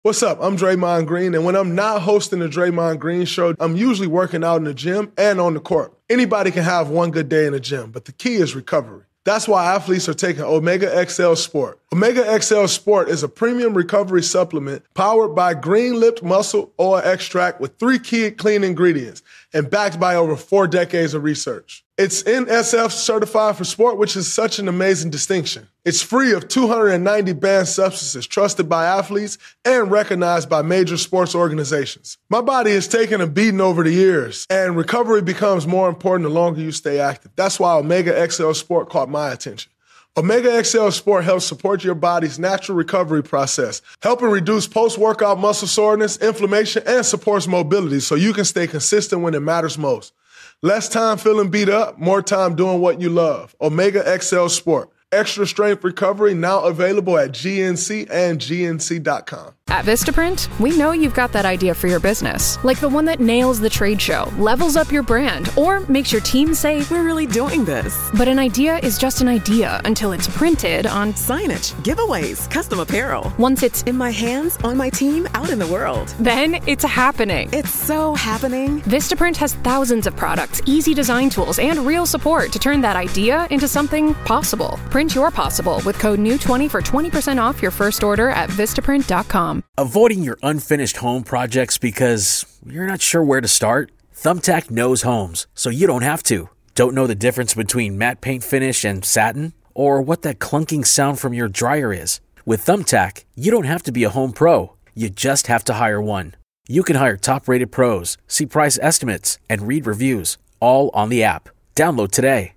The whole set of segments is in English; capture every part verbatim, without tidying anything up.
What's up? I'm Draymond Green, and when I'm not hosting the Draymond Green Show, I'm usually working out in the gym and on the court. Anybody can have one good day in the gym, but the key is recovery. That's why athletes are taking Omega X L Sport. Omega X L Sport is a premium recovery supplement powered by green-lipped muscle oil extract with three key clean ingredients and backed by over four decades of research. It's N S F certified for sport, which is such an amazing distinction. It's free of two hundred ninety banned substances trusted by athletes and recognized by major sports organizations. My body has taken a beating over the years, and recovery becomes more important the longer you stay active. That's why Omega X L Sport caught my attention. Omega X L Sport helps support your body's natural recovery process, helping reduce post-workout muscle soreness, inflammation, and supports mobility so you can stay consistent when it matters most. Less time feeling beat up, more time doing what you love. Omega X L Sport. Extra strength recovery now available at G N C and G N C dot com. At Vistaprint, we know you've got that idea for your business, like the one that nails the trade show, levels up your brand, or makes your team say, "We're really doing this." But an idea is just an idea until it's printed on signage, giveaways, custom apparel. Once it's in my hands, on my team, out in the world. Then it's happening. It's so happening. Vistaprint has thousands of products, easy design tools, and real support to turn that idea into something possible. Print your possible with code N E W twenty for twenty percent off your first order at Vistaprint dot com. Avoiding your unfinished home projects because you're not sure where to start? Thumbtack knows homes, so you don't have to. Don't know the difference between matte paint finish and satin? Or what that clunking sound from your dryer is? With Thumbtack, you don't have to be a home pro. You just have to hire one. You can hire top-rated pros, see price estimates, and read reviews, all on the app. Download today.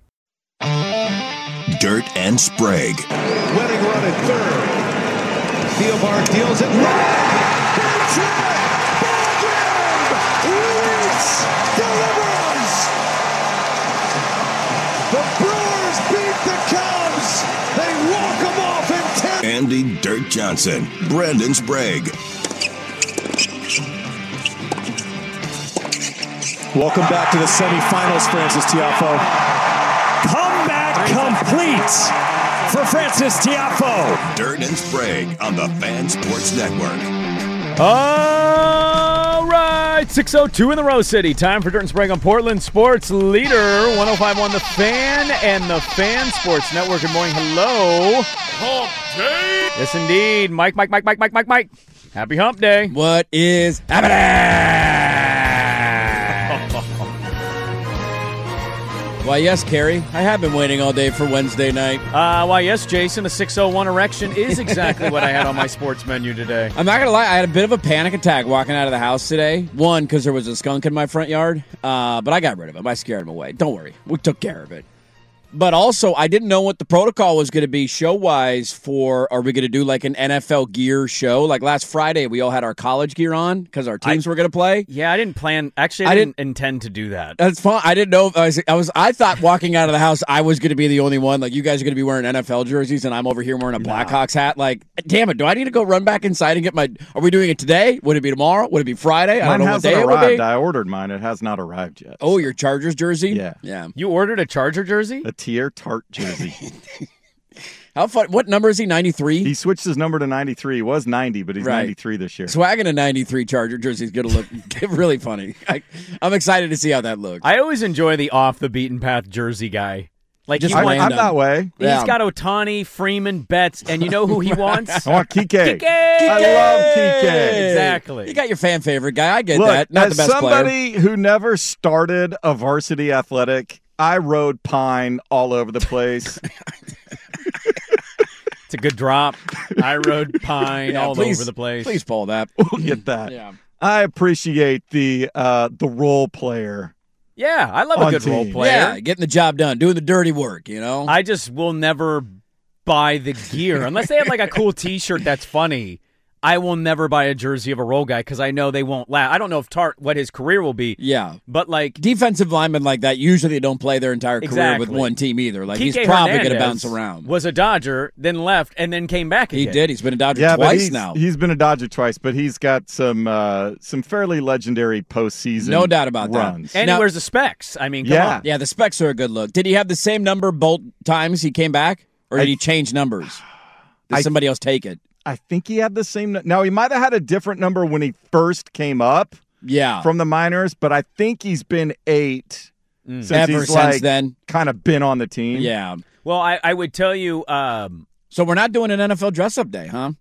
Dirt and Sprague. Winning run at third. Thielbar deals it right. That's it. Ball game. Reach delivers. The Brewers beat the Cubs. They walk them off in ten. Andy Dirt Johnson. Brandon Sprague. Welcome back to the semifinals, Francis Tiafoe. Comeback complete for Francis Tiafoe. Dirt and Sprague on the Fan Sports Network. All right, six oh two in the Rose City. Time for Dirt and Sprague on Portland Sports Leader, one oh five point one The Fan and the Fan Sports Network. Good morning. Hello. Hump Day. Yes, indeed. Mike, Mike, Mike, Mike, Mike, Mike, Mike. Happy Hump Day. What is happening? Why, yes, Carrie. I have been waiting all day for Wednesday night. Uh, why, yes, Jason. A six oh one erection is exactly what I had on my sports menu today. I'm not going to lie. I had a bit of a panic attack walking out of the house today. One, because there was a skunk in my front yard. Uh, but I got rid of him. I scared him away. Don't worry. We took care of it. But also, I didn't know what the protocol was going to be show-wise for, are we going to do like an N F L gear show? Like last Friday, we all had our college gear on because our teams I, were going to play. Yeah, I didn't plan. Actually, I, I didn't, didn't intend to do that. That's fine. I didn't know. I was, I was. I thought walking out of the house, I was going to be the only one. Like, you guys are going to be wearing N F L jerseys, and I'm over here wearing a nah. Blackhawks hat. Like, damn it. Do I need to go run back inside and get my, are we doing it today? Would it be tomorrow? Would it be Friday? I Mine don't know what day arrived. it would be. I ordered mine. It has not arrived yet. Oh, your Chargers jersey? Yeah. Yeah. You ordered a Charger jersey? A Tier Tart jersey. How fun? What number is he? ninety-three? He switched his number to ninety-three. He was ninety, but he's right. ninety-three this year. Swagging a ninety-three Charger jersey is going to look really funny. I, I'm excited to see how that looks. I always enjoy the off-the-beaten-path jersey guy. Like Just he, I, I'm that way. He's yeah. got Ohtani, Freeman, Betts, and you know who he wants? I want Kike. Kike! I love Kike. Exactly. You got your fan favorite guy. I get Look, that. Not as the best somebody player. who never started a varsity athletic, I rode Pine all over the place. It's a good drop. I rode Pine yeah, all please, over the place. Please pull that. We'll get that. Yeah. I appreciate the uh, the role player. Yeah, I love a good team. role player. Yeah, getting the job done, doing the dirty work, you know? I just will never buy the gear. Unless they have like a cool T-shirt that's funny, I will never buy a jersey of a role guy because I know they won't last. I don't know if Tart what his career will be. Yeah. But like defensive linemen like that usually don't play their entire career exactly. with one team either. Like Kike he's probably going to Hernandez bounce around. Was a Dodger, then left, and then came back again. He did. He's been a Dodger yeah, twice he's, now. He's been a Dodger twice, but he's got some uh, some fairly legendary postseason No doubt about runs. that. And now, he wears the specs. I mean, come yeah. on. Yeah, the specs are a good look. Did he have the same number both times he came back, or did I, he change numbers? Did I, somebody else take it? I think he had the same. Now, he might have had a different number when he first came up yeah. from the minors, but I think he's been eight mm. since Ever he's since like, then. kind of been on the team. Yeah. Well, I, I would tell you. Um, so we're not doing an N F L dress-up day, huh?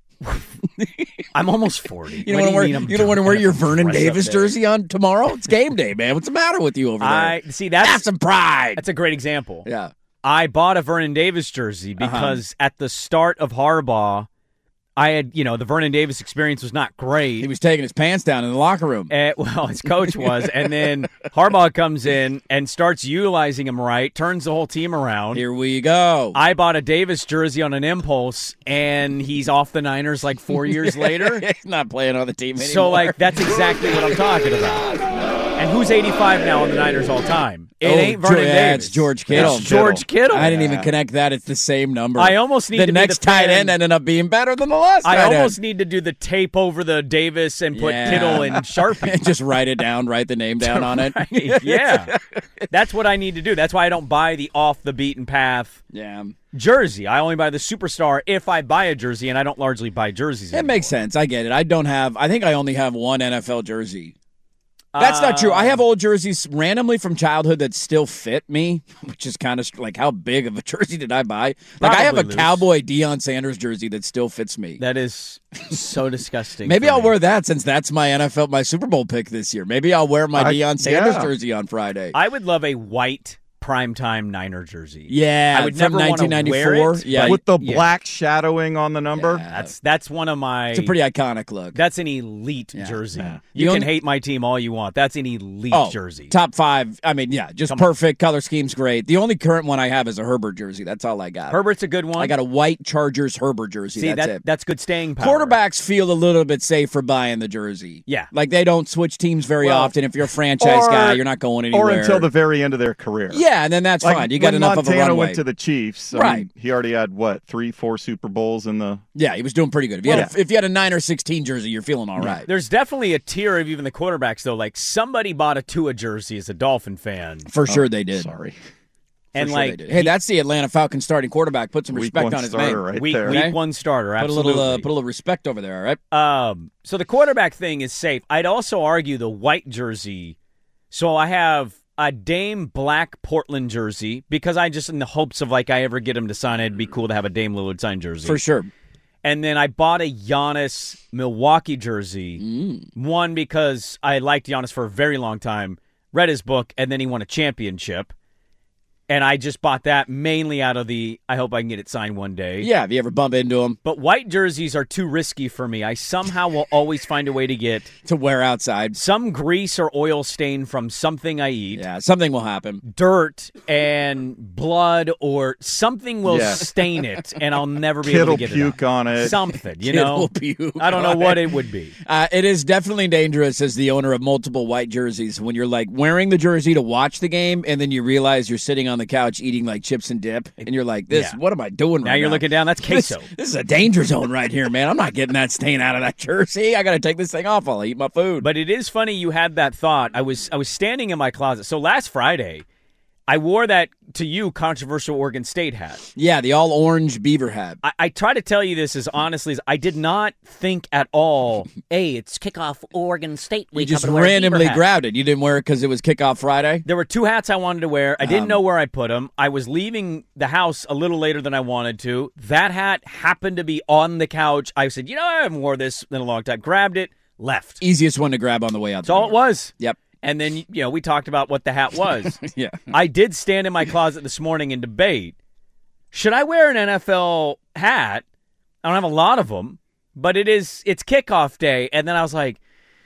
I'm almost forty. You don't want to wear, you don't want to wear your Vernon Davis day? jersey on tomorrow? It's game day, man. What's the matter with you over there? I see that's Have some pride. That's a great example. Yeah. I bought a Vernon Davis jersey because uh-huh. at the start of Harbaugh, I had, you know, the Vernon Davis experience was not great. He was taking his pants down in the locker room. Uh, well, his coach was. And then Harbaugh comes in and starts utilizing him right, turns the whole team around. Here we go. I bought a Davis jersey on an impulse, and he's off the Niners like four years later. He's not playing on the team anymore. So, like, that's exactly what I'm talking about. And who's eighty-five now on the Niners all time? It oh, ain't Vernon yeah, Davis. It's George Kittle. It's George Kittle. I didn't yeah. even connect that. It's the same number. I almost need the to next be the tight fan. end ended up being better than the last I tight almost end. need to do the tape over the Davis and put yeah. Kittle in Sharpie. Just write it down, write the name down on it. Right. Yeah. That's what I need to do. That's why I don't buy the off-the-beaten-path yeah. jersey. I only buy the Superstar if I buy a jersey, and I don't largely buy jerseys It anymore. makes sense. I get it. I don't have – I think I only have one N F L jersey. That's not true. I have old jerseys randomly from childhood that still fit me, which is kind of like, how big of a jersey did I buy? Like, Probably I have a loose. Cowboy Deion Sanders jersey that still fits me. That is so disgusting. Maybe for I'll me. wear that since that's my N F L, my Super Bowl pick this year. Maybe I'll wear my I, Deion Sanders yeah. jersey on Friday. I would love a white primetime Niner jersey. Yeah, I would from never want to nineteen wear ninety-four. it. Yeah, but- With the yeah. black shadowing on the number. Yeah. That's that's one of my. It's a pretty iconic look. That's an elite Yeah. jersey. Yeah. You The can only- hate my team all you want. That's an elite Oh, jersey. top five. I mean, yeah, just Come perfect. Color scheme's great. The only current one I have is a Herbert jersey. That's all I got. Herbert's a good one. I got a white Chargers Herbert jersey. See, that's that, it. that's good staying power. Quarterbacks feel a little bit safer buying the jersey. Yeah. Like they don't switch teams very Well, often. If you're a franchise or- guy, you're not going anywhere. Or until the very end of their career. Yeah, and then that's Like fine. You got when enough Montana of a runway. went to the Chiefs. I Right. mean, he already had, what, three, four Super Bowls in the... Yeah, he was doing pretty good. If you, Well, had, a, if you had a nine or sixteen jersey, you're feeling all right. There's definitely a tier of even the quarterbacks, though. Like, somebody bought a Tua jersey as a Dolphin fan. For sure they did. Sorry. And, For sure like, they did. Hey, that's the Atlanta Falcons starting quarterback. Put some Week respect one on his starter name. right week, there. week Okay. one starter, Put a absolutely. little, uh, put a little respect over there, all right? Um, so the quarterback thing is safe. I'd also argue the white jersey. So I have a Dame black Portland jersey because I just, in the hopes of like I ever get him to sign it, it'd be cool to have a Dame Lillard signed jersey. For sure. And then I bought a Giannis Milwaukee jersey. Mm. One, because I liked Giannis for a very long time, read his book, and then he won a championship. And I just bought that mainly out of the, I hope I can get it signed one day. Yeah, if you ever bump into him. But white jerseys are too risky for me. I somehow will always find a way to get To wear outside. some grease or oil stain from something I eat. Yeah, something will happen. Dirt and blood or something will Yeah. stain it, and I'll never be Kid able will to get puke it out. on it. Something, you Kid know? will puke I don't know on what it. it would be. Uh, it is definitely dangerous as the owner of multiple white jerseys when you're like wearing the jersey to watch the game and then you realize you're sitting on the couch eating like chips and dip and you're like, this, Yeah. what am I doing right now? Now you're looking down, that's This, queso. this is a danger zone right here, man. I'm not getting that stain out of that jersey. I got to take this thing off while I eat my food. But it is funny you had that thought. I was I was standing in my closet. So last Friday, I wore that, to you, controversial Oregon State hat. Yeah, the all orange beaver hat. I, I try to tell you this as honestly as I did not think at all, hey, it's kickoff Oregon State You week. just I'm gonna wear a randomly beaver hat. grabbed it. You didn't wear it because it was kickoff Friday? There were two hats I wanted to wear. I didn't Um, know where I put them. I was leaving the house a little later than I wanted to. That hat happened to be on the couch. I said, you know, I haven't worn this in a long time. Grabbed it, left. Easiest one to grab on the way out. That's all it was. Yep. And then, you know, we talked about what the hat was. Yeah. I did stand in my closet this morning and debate, should I wear an N F L hat? I don't have a lot of them, but it is, it's kickoff day. And then I was like,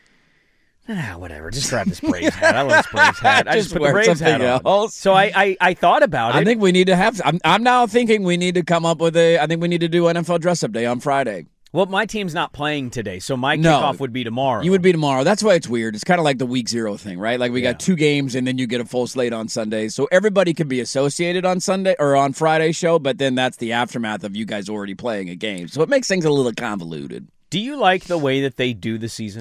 ah, whatever, just grab this Braves hat. I love this Braves hat. I Just just put the wear Braves hat something on. else. So I, I, I thought about it. I think we need to have. I'm, I'm now thinking we need to come up with a. I think we need to do N F L dress up day on Friday. Well, my team's not playing today, so my No. kickoff would be tomorrow. You would be tomorrow. That's why it's weird. It's kind of like the week zero thing, right? Like we Yeah. got two games and then you get a full slate on Sunday. So everybody could be associated on Sunday or on Friday's show, but then that's the aftermath of you guys already playing a game. So it makes things a little convoluted. Do you like the way that they do the season?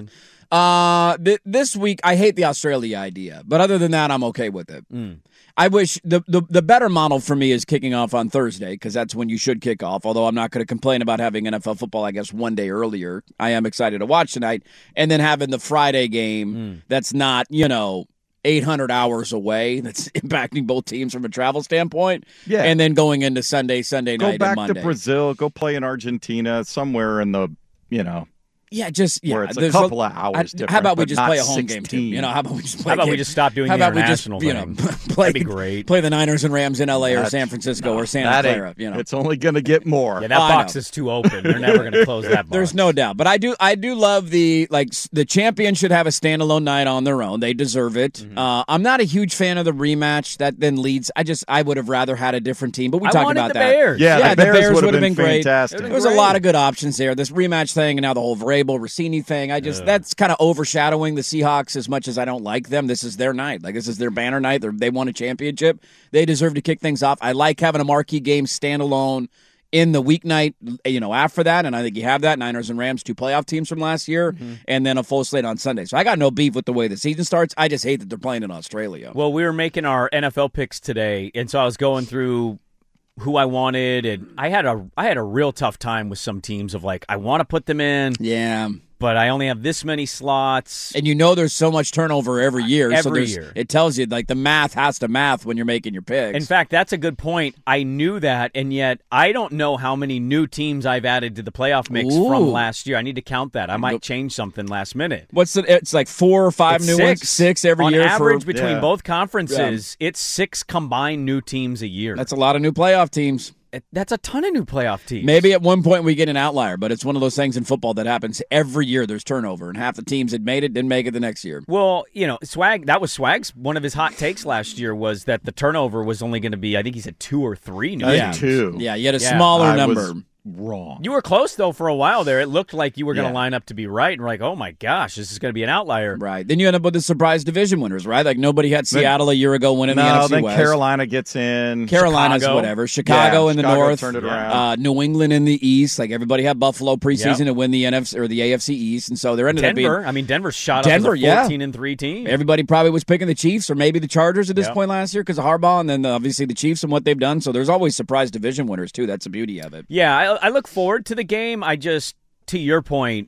Uh, th- this week, I hate the Australia idea, but other than that, I'm okay with it. Mm. I wish the, the the better model for me is kicking off on Thursday because that's when you should kick off, although I'm not going to complain about having N F L football, I guess, one day earlier. I am excited to watch tonight. And then having the Friday game Mm. that's not, you know, eight hundred hours away, that's impacting both teams from a travel standpoint. Yeah. And then going into Sunday, Sunday Go night, back and Monday. to Brazil. Go play in Argentina, somewhere in the, you know. Yeah, just yeah. Where it's a there's couple of hours I- different, How about we but just not play a home game too? sixteen. You know, how about we just play? How about a we game? just stop doing how the about we just, international you know, thing? play, That'd be great. Play the Niners and Rams in L A or That's- San Francisco no, or Santa that ain't- Clara. You know, It's only going to get more. Yeah, that Oh, I box know. is too open. They're never going to close that box. there's no doubt. But I do, I do love the like s- the champion should have a standalone night on their own. They deserve it. Mm-hmm. Uh, I'm not a huge fan of the rematch. That then leads. I just I would have rather had a different team. But we I talked wanted about the that. Bears. Yeah, Yeah, the the Bears, Bears would have would've been, been great. fantastic. There was a lot of good options there. This rematch thing and now the whole Vrabel Rossini thing. I just that's kind of overshadowing the Seahawks as much as I don't like them. This is their night. Like this is their banner night. They're, they won a championship. They deserve to kick things off. I like having a marquee game standalone in the weeknight, you know, after that, and I think you have that. Niners and Rams, two playoff teams from last year, Mm-hmm. and then a full slate on Sunday. So I got no beef with the way the season starts. I just hate that they're playing in Australia. Well, we were making our N F L picks today, and so I was going through who I wanted, and I had a I had a real tough time with some teams of like I want to put them in, Yeah. but I only have this many slots. And you know there's so much turnover every year. so Every there's, year. It tells you, like, the math has to math when you're making your picks. In fact, that's a good point. I knew that, and yet I don't know how many new teams I've added to the playoff mix Ooh. from last year. I need to count that. I might change something last minute. What's the, it's like four or five It's new six. ones? Six every On year. average, for, between Yeah. both conferences, it's six combined new teams a year. That's a lot of new playoff teams. That's a ton of new playoff teams. Maybe at one point we get an outlier, but it's one of those things in football that happens every year. There's turnover, and half the teams that made it didn't make it the next year. Well, you know, Swag, that was Swag's, one of his hot takes last year was that the turnover was only going to be, I think he said two or three new I yeah. think two. Yeah, you had a Yeah. smaller I number. was wrong. You were close, though, for a while there. It looked like you were going to Yeah. line up to be right. And we're like, oh, my gosh, this is going to be an outlier. Right. Then you end up with the surprise division winners, right? Like nobody had Seattle a year ago winning the N No, F C then West. Carolina gets in. Carolina's Chicago. whatever. Chicago Yeah, in the Chicago north. turned it around. Uh, New England in the east. Like everybody had Buffalo preseason Yep. to win the N F C or the A F C East, and so there ended Denver, up being I mean, Denver shot Denver, up as a yeah. fourteen and three team. everybody probably was picking the Chiefs or maybe the Chargers at this Yep. point last year because of Harbaugh, and then obviously the Chiefs and what they've done. So there's always surprise division winners too. That's the beauty of it. Yeah, I, I look forward to the game. I just, to your point,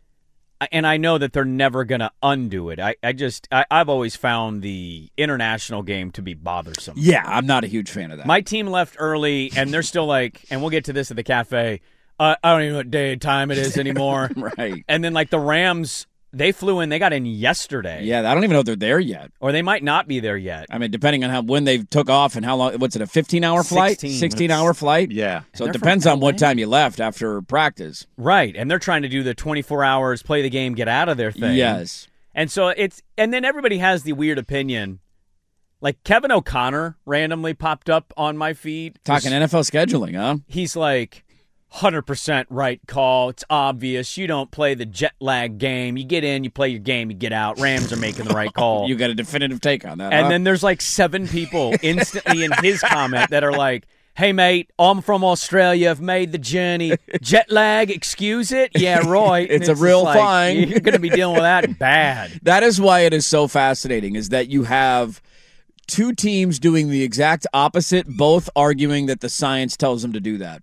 I- and I know that they're never going to undo it. I, I just, I, I've always found the international game to be bothersome. Yeah, I'm not a huge fan of that. My team left early, and they're still like, and we'll get to this at the cafe. Uh, I don't even know what day and time it is anymore. right. And then, like, the Rams, they flew in. They got in yesterday. Yeah, I don't even know if they're there yet. Or they might not be there yet. I mean, depending on how when they took off and how long. What's it? A fifteen hour flight? sixteen. sixteen hour flight? Yeah. So And it they're depends from on what L A. time you left after practice. Right. And they're trying to do the twenty-four hours, play the game, get out of their thing. Yes. And so it's, and then everybody has the weird opinion. Like Kevin O'Connor randomly popped up on my feed. Talking N F L scheduling, huh? He's like, one hundred percent right call. It's obvious. You don't play the jet lag game. You get in, you play your game, you get out. Rams are making the right call. You got a definitive take on that. And huh? then there's like seven people instantly in his comment that are like, hey, mate, I'm from Australia. I've made the journey. Jet lag, excuse it? Yeah, right. And It's a just real like, thing. You're going to be dealing with that bad. That is why it is so fascinating, is that you have two teams doing the exact opposite, both arguing that the science tells them to do that.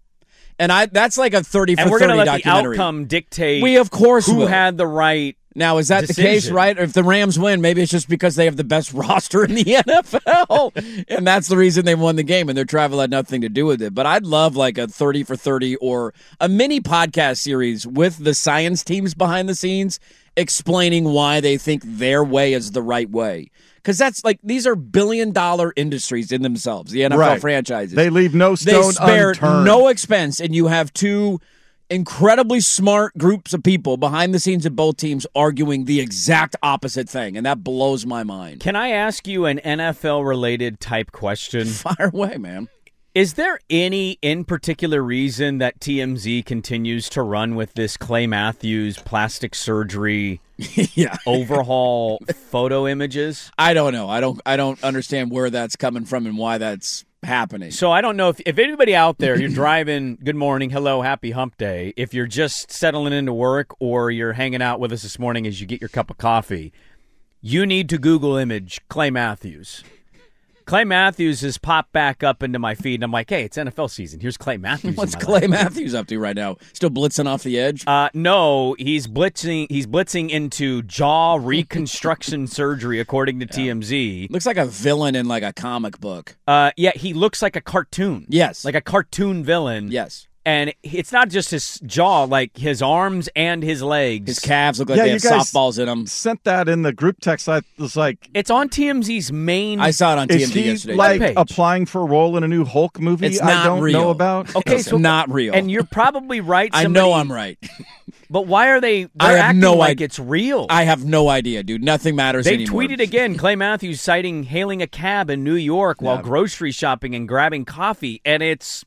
And I that's like a thirty for And we're thirty going to let the documentary. outcome dictate We, of course, who will. had the right. Now, is that the decision. case, right? Or if the Rams win, maybe it's just because they have the best roster in the N F L, and that's the reason they won the game, and their travel had nothing to do with it. But I'd love like a thirty for thirty or a mini podcast series with the science teams behind the scenes explaining why they think their way is the right way. Because that's like, these are billion dollar industries in themselves, the N F L Right. franchises. They leave no They stone spare unturned. no expense, and you have two incredibly smart groups of people behind the scenes of both teams arguing the exact opposite thing, and that blows my mind. Can I ask you an N F L-related type question? Fire away, man. Is there any in particular reason that T M Z continues to run with this Clay Matthews plastic surgery yeah. overhaul photo images? I don't know. I don't I don't understand where that's coming from and why that's happening. So I don't know if, if anybody out there, you're driving, good morning, hello, happy hump day. If you're just settling into work or you're hanging out with us this morning as you get your cup of coffee, you need to Google image Clay Matthews. Clay Matthews has popped back up into my feed, and I'm like, hey, it's N F L season. Here's Clay Matthews. What's in my Clay life. Matthews up to right now? Still blitzing off the edge? Uh, no, he's blitzing. He's blitzing into jaw reconstruction surgery, according to yeah. T M Z. Looks like a villain in like a comic book. Uh, yeah, he looks like a cartoon. Yes, like a cartoon villain. Yes. And it's not just his jaw, like his arms and his legs. His calves look like yeah, they you have guys softballs in them. Sent that in the group text. I was like, it's on T M Z's main. I saw it on T M Z is he yesterday. like webpage. applying for a role in a new Hulk movie? It's I not don't real. know about. Okay, it's so not real. And you're probably right. I Somebody, know I'm right. But why are they? They're I have acting no like idea. it's real. I have no idea, dude. Nothing matters They anymore. tweeted again. Clay Matthews citing hailing a cab in New York while Yeah. grocery shopping and grabbing coffee, and it's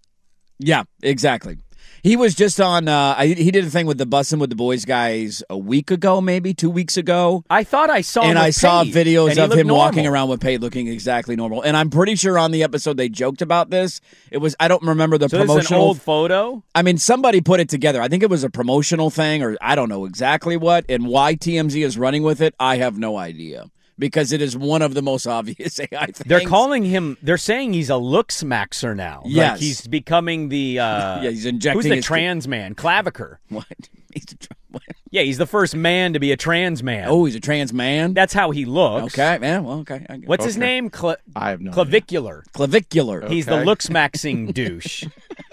Yeah, exactly. He was just on, uh, I, he did a thing with the Bussin' with the Boys guys a week ago, maybe two weeks ago. I thought I saw him And with I saw Paige, videos and he of looked him normal. walking around with Paige looking exactly normal. And I'm pretty sure on the episode they joked about this. It was, I don't remember the So this is promotional. an old photo? I mean, somebody put it together. I think it was a promotional thing, or I don't know exactly what. And why T M Z is running with it, I have no idea. Because it is one of the most obvious A I things. They're calling him, they're saying he's a looks maxer now. Yes. Like he's becoming the, uh, yeah, he's injecting who's the his- trans man? Claviker. What? He's a tra- what? Yeah, he's the first man to be a trans man. Oh, he's a trans man? That's how he looks. Okay, yeah, well, okay. I What's okay. his name? Cla- I have no Clavicular. Clavicular. He's the Okay. looks maxing douche.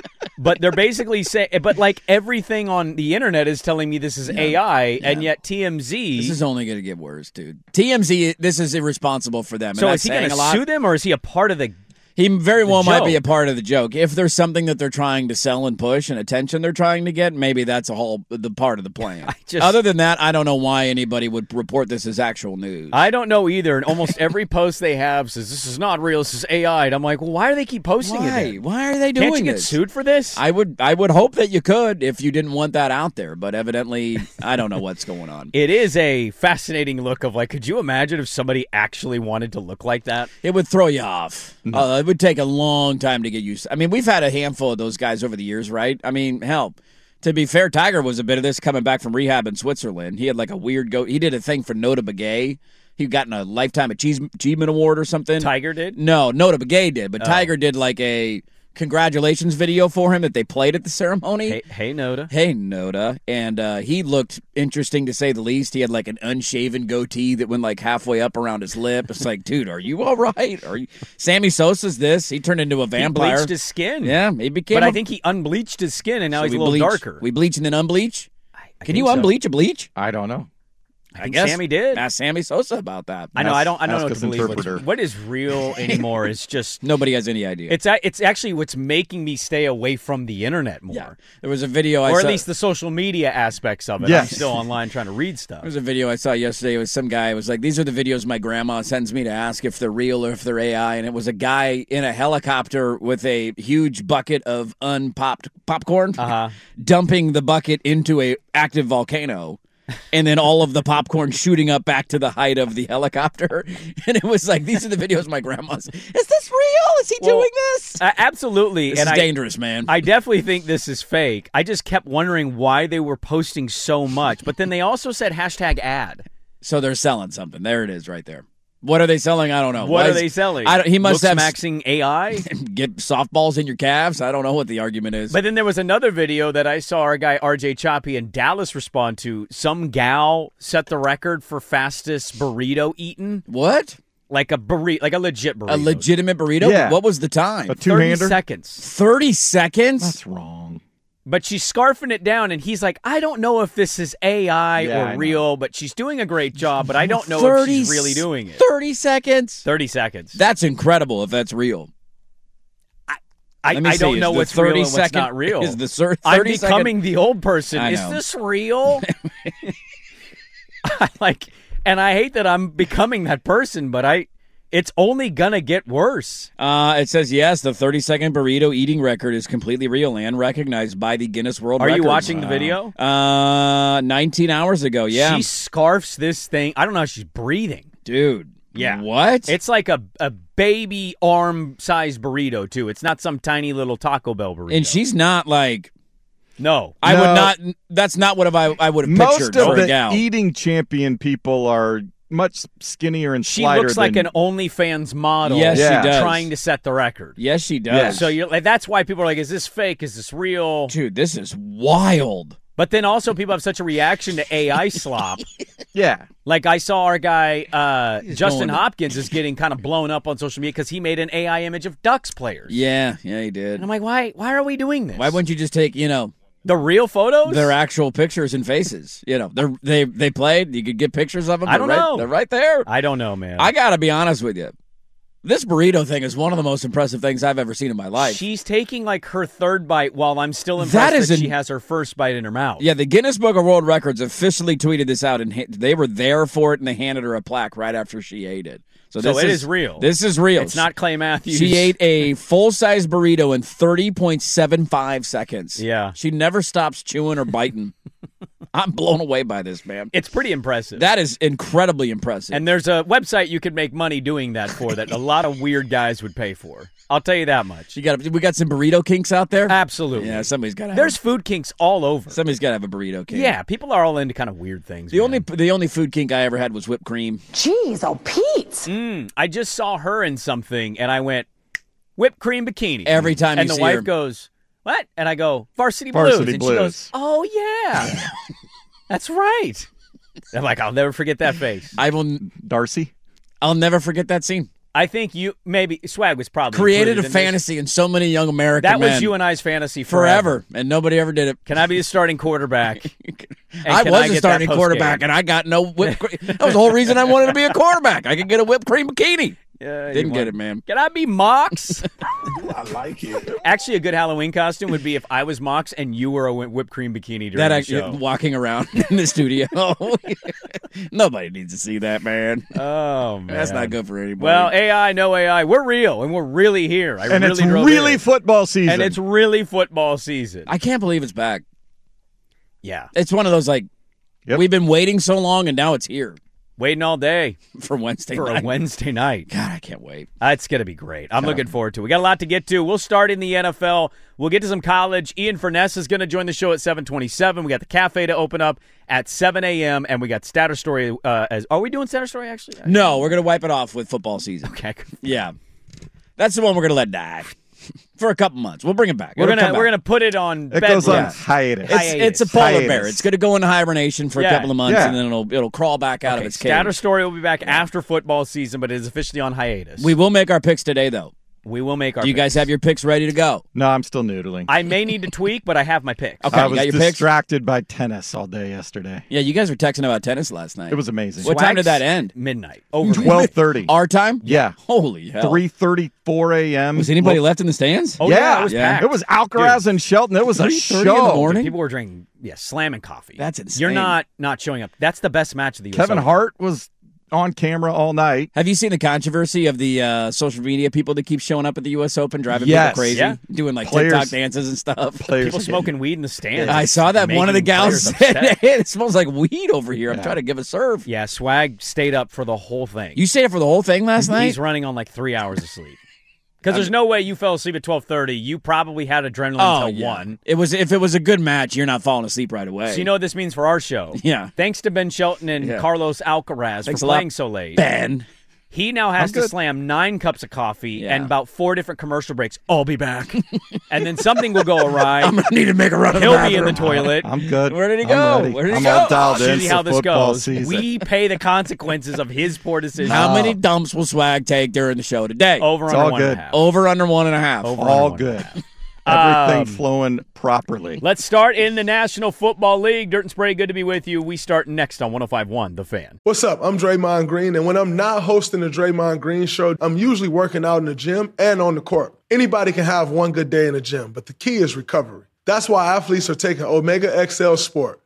But they're basically saying, but like everything on the internet is telling me this is A I, Yeah. and yet T M Z. This is only going to get worse, dude. T M Z, this is irresponsible for them. so and is he going going to to sue them, or is he a part of the? He very well the might be joke? a part of the joke. If there's something that they're trying to sell and push and attention they're trying to get, maybe that's a whole the part of the plan. I just- Other than that, I don't know why anybody would report this as actual news. I don't know either. And almost every post they have says this is not real. This is A I. And I'm like, well, why do they keep posting why? it? Then? Why are they doing Can't you get this? sued for this? I would I would hope that you could if you didn't want that out there, but evidently I don't know what's going on. It is a fascinating look of like, could you imagine if somebody actually wanted to look like that? It would throw you off. Uh, it would take a long time to get used to. I mean, we've had a handful of those guys over the years, right? I mean, hell, to be fair, Tiger was a bit of this coming back from rehab in Switzerland. He had like a weird go. He did a thing for Nota Begay. He gotten a Lifetime Achievement Award or something. Tiger did? No, Nota Begay did, but Oh. Tiger did like a congratulations video for him that they played at the ceremony. Hey, hey Noda. Hey, Noda. And uh, he looked interesting to say the least. He had like an unshaven goatee that went like halfway up around his lip. It's like, dude, are you all right? Are you? Sammy Sosa's this. He turned into a vampire. He bleached his skin. Yeah, he became But a- I think he unbleached his skin, and now So he's we a little bleach, darker. We bleach and then unbleach? I Can think you so. unbleach a bleach? I don't know. I think guess Sammy did. Ask Sammy Sosa about that. I know. I don't. I don't ask know what his to believe. What's, interpreter. what is real anymore is just. Nobody has any idea. It's a- it's actually what's making me stay away from the internet more, yeah. There was a video I or saw. at least the social media aspects of it. I'm Yes. still online trying to read stuff. There was a video I saw yesterday. It was some guy. It was like, these are the videos my grandma sends me to ask if they're real or if they're A I. And it was a guy in a helicopter with a huge bucket of unpopped popcorn, Uh-huh. dumping the bucket into a active volcano. And then all of the popcorn shooting up back to the height of the helicopter. And it was like, these are the videos my grandma's. Is this real? Is he Well, doing this? Uh, absolutely. This and is I, dangerous, man. I definitely think this is fake. I just kept wondering why they were posting so much. But then they also said hashtag ad. So they're selling something. There it is right there. What are they selling? I don't know. What Why are is- they selling? I don't, he must Looks have maxing A I. get softballs in your calves. I don't know what the argument is. But then there was another video that I saw our guy R J Choppy in Dallas respond to. Some gal set the record for fastest burrito eaten. What? Like a burrito, like a legit burrito. A legitimate burrito? Yeah. What was the time? A thirty two-hander? seconds. thirty seconds? That's wrong. But she's scarfing it down, and he's like, I don't know if this is A I Yeah, I or know. real, but she's doing a great job, but I don't know if thirty she's really doing it. thirty seconds? thirty seconds. That's incredible if that's real. I, Let me I see, don't is know the what's real and thirty what's second- not real. Is the thirty I'm second- becoming the old person. I Is know. this real? I like, and I hate that I'm becoming that person, but I, it's only gonna get worse. Uh, it says, yes, the thirty second burrito eating record is completely real and recognized by the Guinness World Are Records. you watching the video? Uh, nineteen hours ago, yeah. She scarfs this thing. I don't know how she's breathing. Dude. Yeah. What? It's like a, a baby arm-sized burrito, too. It's not some tiny little Taco Bell burrito. And she's not like... No. I No. would not... That's not what I, I would have Most pictured of for a the gal. eating champion people are much skinnier and She slighter looks like than, an OnlyFans model Yes, Yeah. she does. trying to set the record. Yes, she does. Yeah. So you're like, that's why people are like, is this fake? Is this real? Dude, this is wild. But then also people have such a reaction to A I slop. Yeah. Like I saw our guy, uh, Justin going to- Hopkins is getting kind of blown up on social media because he made an A I image of Ducks players. Yeah, yeah, he did. And I'm like, why Why are we doing this? Why wouldn't you just take, you know, The real photos? their actual pictures and faces? You know, they're, they they played. You could get pictures of them. I don't they're right, know. They're right there. I don't know, man. I got to be honest with you. This burrito thing is one of the most impressive things I've ever seen in my life. She's taking like her third bite while I'm still impressed That that, is an- she has her first bite in her mouth. Yeah, the Guinness Book of World Records officially tweeted this out, and ha- they were there for it, and they handed her a plaque right after she ate it. So, So this it is is real. This is real. It's not Clay Matthews. She ate a full-size burrito in thirty point seven five seconds. Yeah. She never stops chewing or biting. I'm blown away by this, man. It's pretty impressive. That is incredibly impressive. And there's a website you could make money doing that for that a lot of weird guys would pay for. I'll tell you that much. you got we got some burrito kinks out there? Absolutely. Yeah, somebody's got to There's food kinks all over. somebody's got to have a burrito kink. Yeah, people are all into kind of weird things. The man. only the only food kink I ever had was whipped cream. Jeez, oh, Pete. Mm, I just saw her in something, and I went, whipped cream bikini. Every time and you the see wife her. goes, what? And I go, Varsity, Varsity Blues. And Blues. she goes, oh, yeah. That's right. I'm like, I'll never forget that face. I will Darcy. I'll never forget that scene. I think you, maybe, Swag was probably Created a included in this. fantasy in so many young American That was men you and I's fantasy forever. forever, and nobody ever did it. Can I be the starting quarterback? And I can was I a get that starting post quarterback, game? and I got no whipped cream. That was the whole reason I wanted to be a quarterback. I could get a whipped cream bikini. Yeah, Didn't you get want- it, man. Can I be Mox? I like it. Actually, a good Halloween costume would be if I was Mox and you were a whi- whipped cream bikini during That the actually show. walking around in the studio. Nobody needs to see that, man. Oh, man. That's not good for anybody. Well, A I, no A I. We're real, and we're really here. I And really it's drove really in. football season. And it's really football season. I can't believe it's back. yeah. It's one of those like Yep. we've been waiting so long, and now it's here Waiting all day for Wednesday for night. a Wednesday night. God, I can't wait. Uh, it's going to be great. I'm looking forward to it. We got a lot to get to. We'll start in the N F L. We'll get to some college. Ian Furness is going to join the show at seven twenty-seven. We got the cafe to open up at seven a.m., and we got Statter Story. Uh, as Are we doing Statter Story, actually? No, we're gonna wipe it off with football season. Okay. Yeah, that's the one we're gonna let die for a couple months. We'll bring it back. We're It'll going come to we're back. gonna put it on it bed goes on rest. hiatus. It's, hiatus. it's a polar Hiatus. bear. It's going to go into hibernation for Yeah. a couple of months, Yeah. and then it'll it'll crawl back out of Okay, its cage. Statter Story will be back after football season, but it is officially on hiatus. We will make our picks today, though. we will make our Do you guys picks. have your picks ready to go? No, I'm still noodling. I may need to tweak, but I have my picks. Okay, I you was got your picks? distracted by tennis all day yesterday. Yeah, you guys were texting about tennis last night. It was amazing. What time did that end? Midnight. Over twelve thirty. Our time? Yeah. Holy hell! three thirty-four a.m. Was anybody Well, left in the stands? Oh, yeah, it was Yeah. packed. It was Alcaraz and Shelton. It was a three thirty show. in the morning? People were drinking, yeah, slamming coffee. That's insane. You're not not showing up. That's the best match of the U S Kevin Open. Hart was on camera all night. Have you seen the controversy of the uh, social media people that keep showing up at the U S Open, driving Yes. people crazy, Yeah. doing like Players- TikTok dances and stuff? Players People smoking weed in the stands. I saw that one of the Making gals players said, upset. "It smells like weed over here." I'm Yeah. trying to give a serve. Yeah, Swag stayed up for the whole thing. You stayed up for the whole thing last night? He's running on like three hours of sleep. Because there's no way you fell asleep at twelve thirty. You probably had adrenaline Oh, until yeah. one. It was if it was a good match, you're not falling asleep right away. So you know what this means for our show. Yeah. Thanks to Ben Shelton and Yeah. Carlos Alcaraz Thanks for a lot, playing so late. Ben. He now has I'm to good. slam nine cups of coffee Yeah. and about four different commercial breaks. I'll be back. And then something will go awry. I'm gonna need to make a run. He'll of the be in the bathroom. toilet. I'm good. Where did he I'm go? ready. Where did he I'm go? all dialed See in how for this football goes. season. We pay the consequences of his poor decision. How many dumps will Swag take during the show today? Over It's under all one and a good. half. Over under one and a half. Over all under one and a good. half. Everything Um, flowing properly. Let's start in the National Football League. Dirt and Spray, good to be with you. We start next on one oh five point one The Fan. What's up? I'm Draymond Green, and when I'm not hosting the Draymond Green Show, I'm usually working out in the gym and on the court. Anybody can have one good day in the gym, but the key is recovery. That's why athletes are taking Omega X L Sport.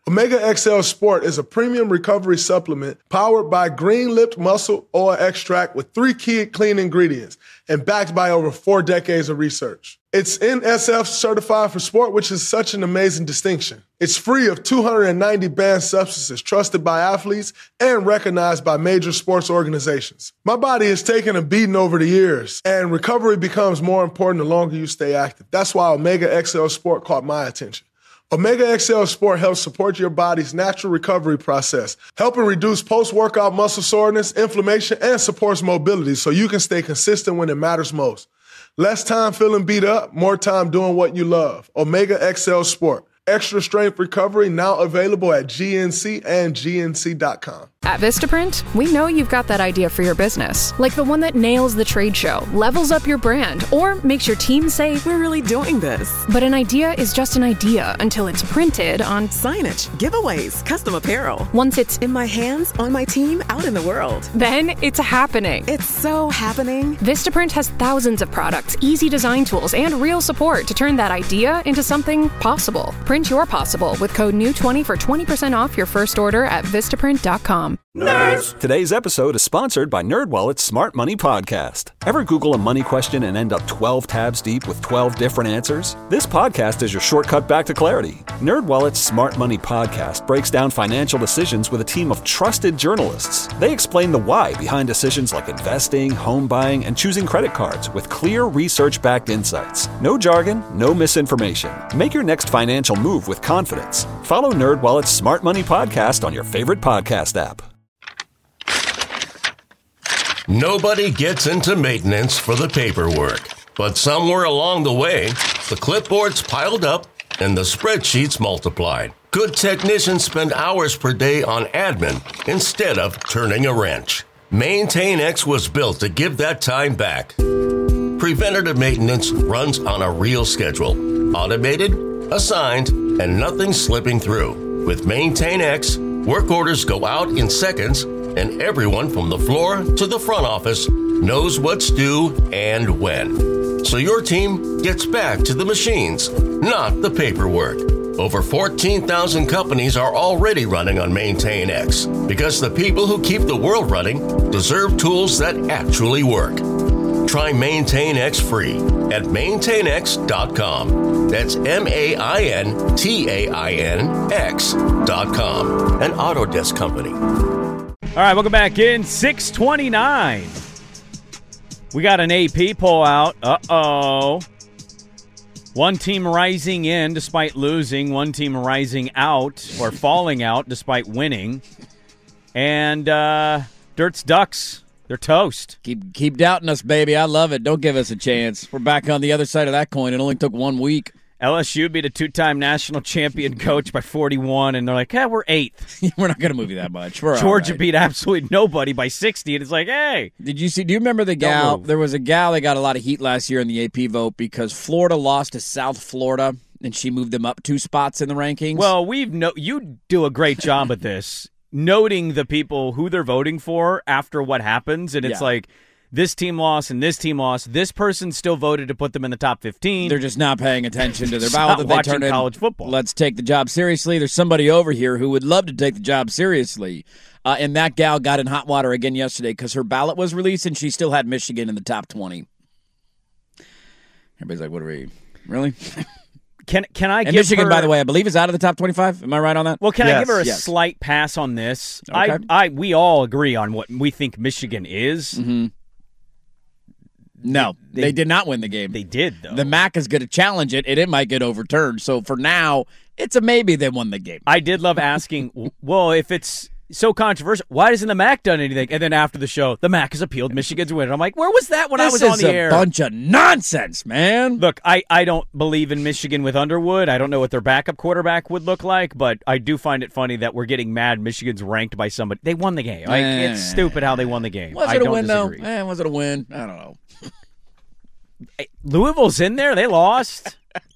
Omega X L Sport is a premium recovery supplement powered by green-lipped muscle oil extract with three key clean ingredients and backed by over four decades of research. It's N S F certified for sport, which is such an amazing distinction. It's free of two hundred ninety banned substances trusted by athletes and recognized by major sports organizations. My body has taken a beating over the years, and recovery becomes more important the longer you stay active. That's why Omega X L Sport caught my attention. Omega X L Sport helps support your body's natural recovery process, helping reduce post-workout muscle soreness, inflammation, and supports mobility so you can stay consistent when it matters most. Less time feeling beat up, more time doing what you love. Omega X L Sport. Extra strength recovery now available at G N C and G N C dot com. At Vistaprint, we know you've got that idea for your business, like the one that nails the trade show, levels up your brand, or makes your team say, we're really doing this. But an idea is just an idea until it's printed on signage, giveaways, custom apparel. Once it's in my hands, on my team, out in the world. Then it's happening. It's so happening. Vistaprint has thousands of products, easy design tools, and real support to turn that idea into something possible. Print your possible with code N E W twenty for twenty percent off your first order at Vistaprint dot com. Nerds! Today's episode is sponsored by NerdWallet's Smart Money Podcast. Ever Google a money question and end up twelve tabs deep with twelve different answers? This podcast is your shortcut back to clarity. NerdWallet's Smart Money Podcast breaks down financial decisions with a team of trusted journalists. They explain the why behind decisions like investing, home buying, and choosing credit cards with clear research-backed insights. No jargon, no misinformation. Make your next financial move with confidence. Follow NerdWallet's Smart Money Podcast on your favorite podcast app. Nobody gets into maintenance for the paperwork, but somewhere along the way, the clipboards piled up and the spreadsheets multiplied. Good technicians spend hours per day on admin instead of turning a wrench. MaintainX was built to give that time back. Preventative maintenance runs on a real schedule, automated, assigned, and nothing slipping through. With MaintainX, work orders go out in seconds, and everyone from the floor to the front office knows what's due and when. So your team gets back to the machines, not the paperwork. Over fourteen thousand companies are already running on MaintainX because the people who keep the world running deserve tools that actually work. Try MaintainX free at maintain x dot com. That's M A I N T A I N X dot com. An Autodesk company. All right, welcome back in. six twenty-nine. We got an A P poll out. Uh-oh. One team rising in despite losing. One team rising out or falling out despite winning. And uh, Dirt's Ducks, they're toast. Keep keep doubting us, baby. I love it. Don't give us a chance. We're back on the other side of that coin. It only took one week. L S U beat a two-time national champion coach by forty-one, and they're like, yeah, we're eighth. We're not going to move you that much. We're Georgia right. beat absolutely nobody by sixty, and it's like, hey. Did you see? Do you remember the gal? There was a gal that got a lot of heat last year in the A P vote because Florida lost to South Florida, and she moved them up two spots in the rankings. Well, we've no. You do a great job at this, noting the people who they're voting for after what happens, and it's Yeah. like, this team lost and this team lost. This person still voted to put them in the top fifteen. They're just not paying attention to their Just ballot not that they watching turn in. college football. Let's take the job seriously. There's somebody over here who would love to take the job seriously. Uh, and that gal got in hot water again yesterday because her ballot was released and she still had Michigan in the top twenty. Everybody's like, what are we, really? Can can I and give Michigan, her, by the way, I believe is out of the top twenty-five. Am I right on that? Well, can yes. I give her a yes. slight pass on this? Okay. I, I, we all agree on what we think Michigan is. Mm-hmm. No, They- they, did not win the game. They did, though. The M A C is going to challenge it, and it might get overturned. So for now, it's a maybe they won the game. I did love asking, w- well, if it's so controversial, why hasn't the M A C done anything? And then after the show, the M A C has appealed Michigan's win. I'm like, where was that when this I was is on the a air? bunch of nonsense, man. Look, I, I don't believe in Michigan with Underwood. I don't know what their backup quarterback would look like, but I do find it funny that we're getting mad Michigan's ranked by somebody. They won the game. Like, Eh. it's stupid how they won the game. Was I it a don't win, disagree. though? Eh, was it a win? I don't know. Louisville's in there. They lost.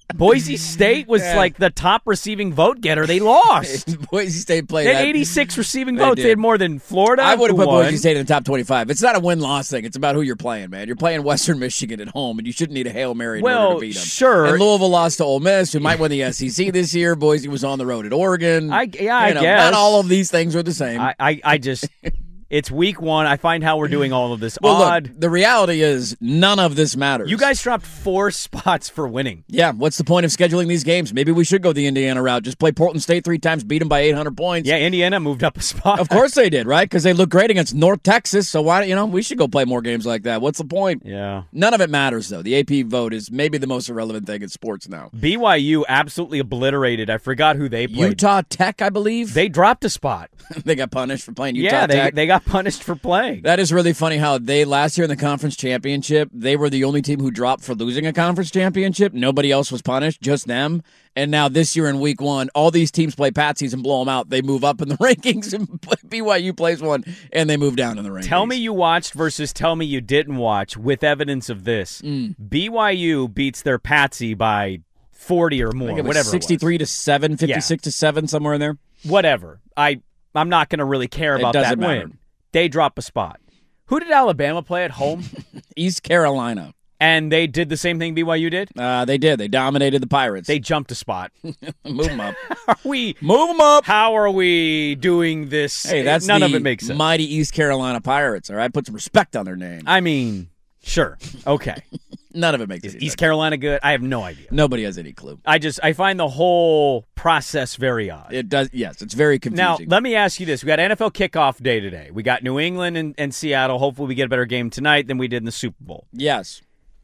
Boise State was Yeah. like the top receiving vote getter. They lost. Boise State played They had that. eighty-six receiving They votes. did. They had more than Florida. I would have who put won. Boise State in the top twenty-five. It's not a win-loss thing. It's about who you're playing, man. You're playing Western Michigan at home, and you shouldn't need a Hail Mary in Well, order to beat them. sure. And Louisville lost to Ole Miss, who might win the S E C this year. Boise was on the road at Oregon. I, yeah, I You know, guess. Not all of these things are the same. I, I, I just, it's week one. I find how we're doing all of this well, odd. look, the reality is none of this matters. You guys dropped four spots for winning. Yeah, what's the point of scheduling these games? Maybe we should go the Indiana route. Just play Portland State three times, beat them by eight hundred points. Yeah, Indiana moved up a spot. Of course they did, right? Because they look great against North Texas. So why, you know, we should go play more games like that. What's the point? Yeah. None of it matters, though. The A P vote is maybe the most irrelevant thing in sports now. B Y U absolutely obliterated. I forgot who they played. Utah Tech, I believe. They dropped a spot. They got punished for playing Utah yeah, they, Tech. they got punished for playing. That is really funny how they, last year in the conference championship, they were the only team who dropped for losing a conference championship. Nobody else was punished, just them. And now this year in week one, all these teams play patsies and blow them out. They move up in the rankings, and B Y U plays one, and they move down in the rankings. Tell me you watched versus tell me you didn't watch with evidence of this. Mm. B Y U beats their patsy by forty or more, I think it was whatever. sixty-three it to seven, fifty-six to seven, somewhere in there. was. Whatever. I, I'm not going to really care It about that doesn't matter. win. They drop a spot. Who did Alabama play at home? East Carolina. And they did the same thing B Y U did? Uh, they did. They dominated the Pirates. They jumped a spot. Move them up. Are we Move them up. How are we doing this? Hey, that's None the of it makes sense. mighty East Carolina Pirates, all right? Put some respect on their name. I mean, sure. Okay. None of it makes Is any East sense. Carolina good? I have no idea. Nobody has any clue. I just I find the whole process very odd. It does. Yes, it's very Now, confusing. let me ask you this. We got N F L kickoff day today. We got New England and, and Seattle. Hopefully we get a better game tonight than we did in the Super Bowl. Yes.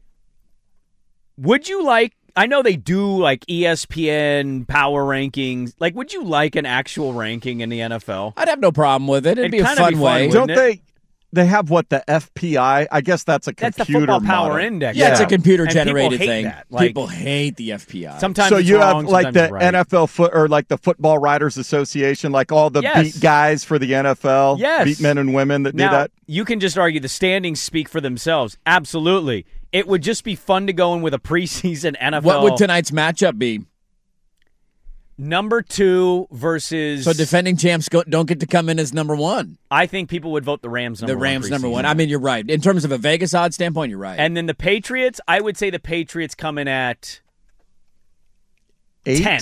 Would you like, I know they do like E S P N power rankings. Like, would you like an actual ranking in the N F L? I'd have no problem with it. It'd, It'd be a kinda fun be fun, way. wouldn't Don't it? they? They have what, the F P I? I guess that's a That's computer the Football Power model. Index. Yeah, it's a And computer-generated people hate thing. that. Like, People hate the F P I. Sometimes So it's you wrong, have like sometimes the it's right. N F L foot or like the Football Writers Association, like all the Yes. beat guys for the N F L, Yes. beat men and women that Now, do that. you can just argue the standings speak for themselves. Absolutely. It would just be fun to go in with a preseason N F L. What would tonight's matchup be? Number two versus. So defending champs go, don't get to come in as number one. I think people would vote the Rams number The one. Rams number preseason. one. I mean, you're right. In terms of a Vegas odds standpoint, you're right. And then the Patriots, I would say the Patriots come in at Eight? ten.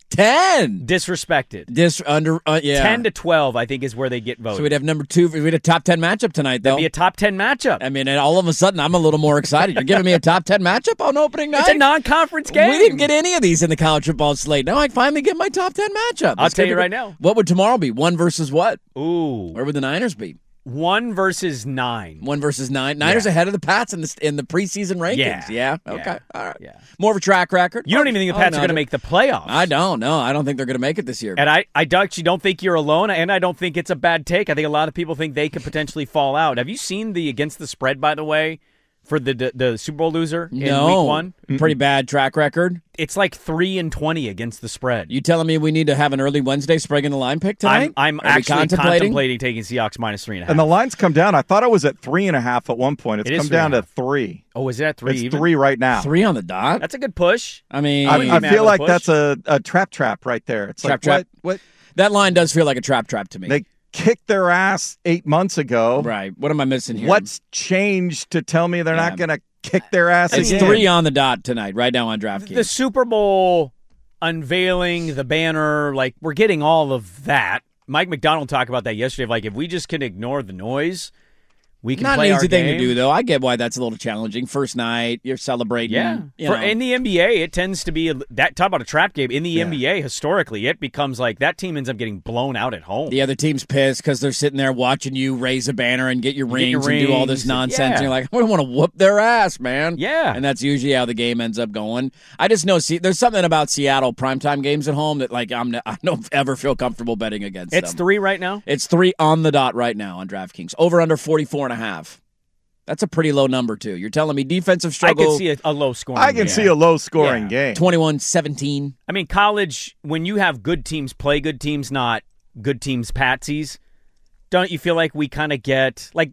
ten. Disrespected. This under uh, yeah. ten to twelve, I think, is where they get voted. So we'd have number two. We'd have a top ten matchup tonight, though. That'd be a top ten matchup. I mean, and all of a sudden, I'm a little more excited. You're giving me a top ten matchup on opening night? It's a non-conference game. We didn't get any of these in the college football slate. Now I finally get my top ten matchup. I'll It's tell gonna you be- right now. What would tomorrow be? One versus what? Ooh. Where would the Niners be? One versus nine. One versus nine. Niners Yeah. ahead of the Pats in the in the preseason rankings. Yeah. Yeah. Yeah. Okay. All right. Yeah. More of a track record. You don't even think the Oh, Pats no, are going to I make the playoffs. I don't. No, I don't think they're going to make it this year. And I, I actually don't think you're alone, and I don't think it's a bad take. I think a lot of people think they could potentially fall out. Have you seen the against the spread, by the way, for the the, the Super Bowl loser in no. week one? Pretty bad track record. It's like three and twenty against the spread. You telling me we need to have an early Wednesday Sprague in the line pick tonight? I'm, I'm Are we actually contemplating? contemplating taking Seahawks minus three and a half. And the line's come down. I thought it was at three and a half at one point. It's It is come three down and to a half. three. Oh, is that three? It's even? three right now. Three on the dot. That's a good push. I mean, I, Wouldn't I you be mad feel with a like push? that's a, a trap trap right there. It's Trap like trap. What, what? that line does feel like a trap trap to me. They kicked their ass eight months ago. right. What am I missing here? What's changed to tell me they're Yeah. not going to kick their ass It's again? three on the dot tonight, right now on DraftKings. The Super Bowl unveiling, the banner, like we're getting all of that. Mike McDonald talked about that yesterday. Like if we just can ignore the noise, we can Not play an our easy thing to game. do, though. I get why that's a little challenging. First night, you're celebrating. Yeah, you For, know. in the N B A, it tends to be a, that. Talk about a trap game in the N B A. Historically, it becomes like that team ends up getting blown out at home. the other team's pissed because they're sitting there watching you raise a banner and get your You rings, get your and do all rings, this and- nonsense. yeah. And you're like, I want to whoop their ass, man. Yeah. And that's usually how the game ends up going. I just know see, there's something about Seattle primetime games at home that like I'm I don't ever feel comfortable betting against It's them. three right now. It's three on the dot right now on DraftKings. Over under forty-four and a half. That's a pretty low number, too. You're telling me defensive I struggle. could see a, a low scoring. I can game. see a low scoring Yeah. game. twenty-one seventeen. I mean, college, when you have good teams play good teams, not good teams patsies, don't you feel like we kind of get, like,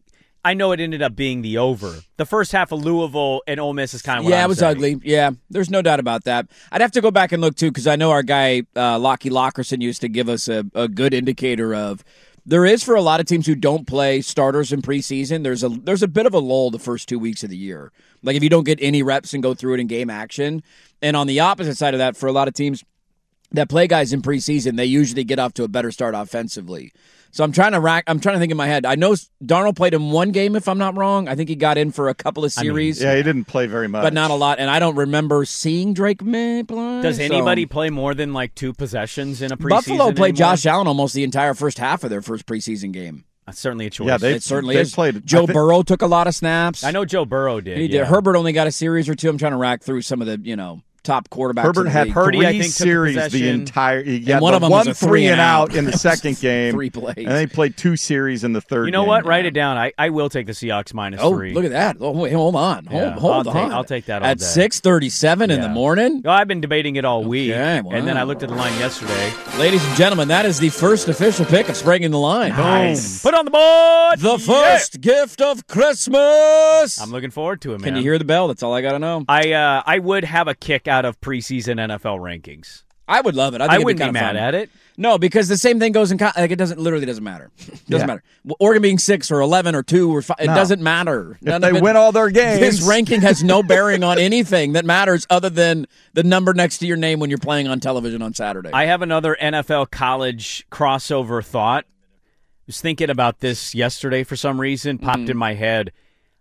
I know it ended up being the over. The first half of Louisville and Ole Miss is kind of what Yeah, I'm it was saying. ugly. Yeah, there's no doubt about that. I'd have to go back and look, too, because I know our guy, uh, Lockie Lockerson, used to give us a, a good indicator of there is for a lot of teams who don't play starters in preseason, there's a there's a bit of a lull the first two weeks of the year. Like if you don't get any reps and go through it in game action. And on the opposite side of that, for a lot of teams that play guys in preseason, they usually get off to a better start offensively. So I'm trying to rack. I'm trying to think in my head. I know Darnold played in one game, if I'm not wrong. I think he got in for a couple of series. I mean, yeah, he didn't play very much, but not a lot. And I don't remember seeing Drake May play. Does so. anybody play more than like two possessions in a preseason? Buffalo played anymore? Josh Allen almost the entire first half of their first preseason game. That's certainly a choice. Yeah, they it certainly they is. Played, Joe think, Burrow took a lot of snaps. I know Joe Burrow did. He yeah. did. Herbert only got a series or two. I'm trying to rack through some of the you know top quarterbacks. Herbert in the had league. Purdy, three I think, took series possession. the entire. He got And one the of them one was a three three and and out out. in the second game. Three plays. And they played two series in the third. You know game. what? Write it down. I, I will take the Seahawks minus Oh, three. look at that! Oh, wait, hold on, hold, Yeah, hold I'll on. Take, I'll take that all at day. six thirty-seven in Yeah. the morning. Oh, I've been debating it all week, Okay, wow. and then I looked at the line yesterday. Ladies and gentlemen, that is the first official pick of Sprague in the Line. Nice. Put on the board. The first gift of Christmas. I'm looking forward to it, man. Can you hear the bell? That's all I got to know. I uh, I would have a kick out of preseason N F L rankings. I would love it. I, think I it'd wouldn't be, be kind mad of at it. No, because the same thing goes in. Co- like it doesn't literally doesn't matter. Doesn't Yeah. matter. Oregon being six or eleven or two or five, it No. doesn't matter. If None they of it- win all their games, This ranking has no bearing on anything that matters other than the number next to your name when you're playing on television on Saturday. I have another N F L college crossover thought. I was thinking about this yesterday for some reason, popped Mm-hmm. in my head.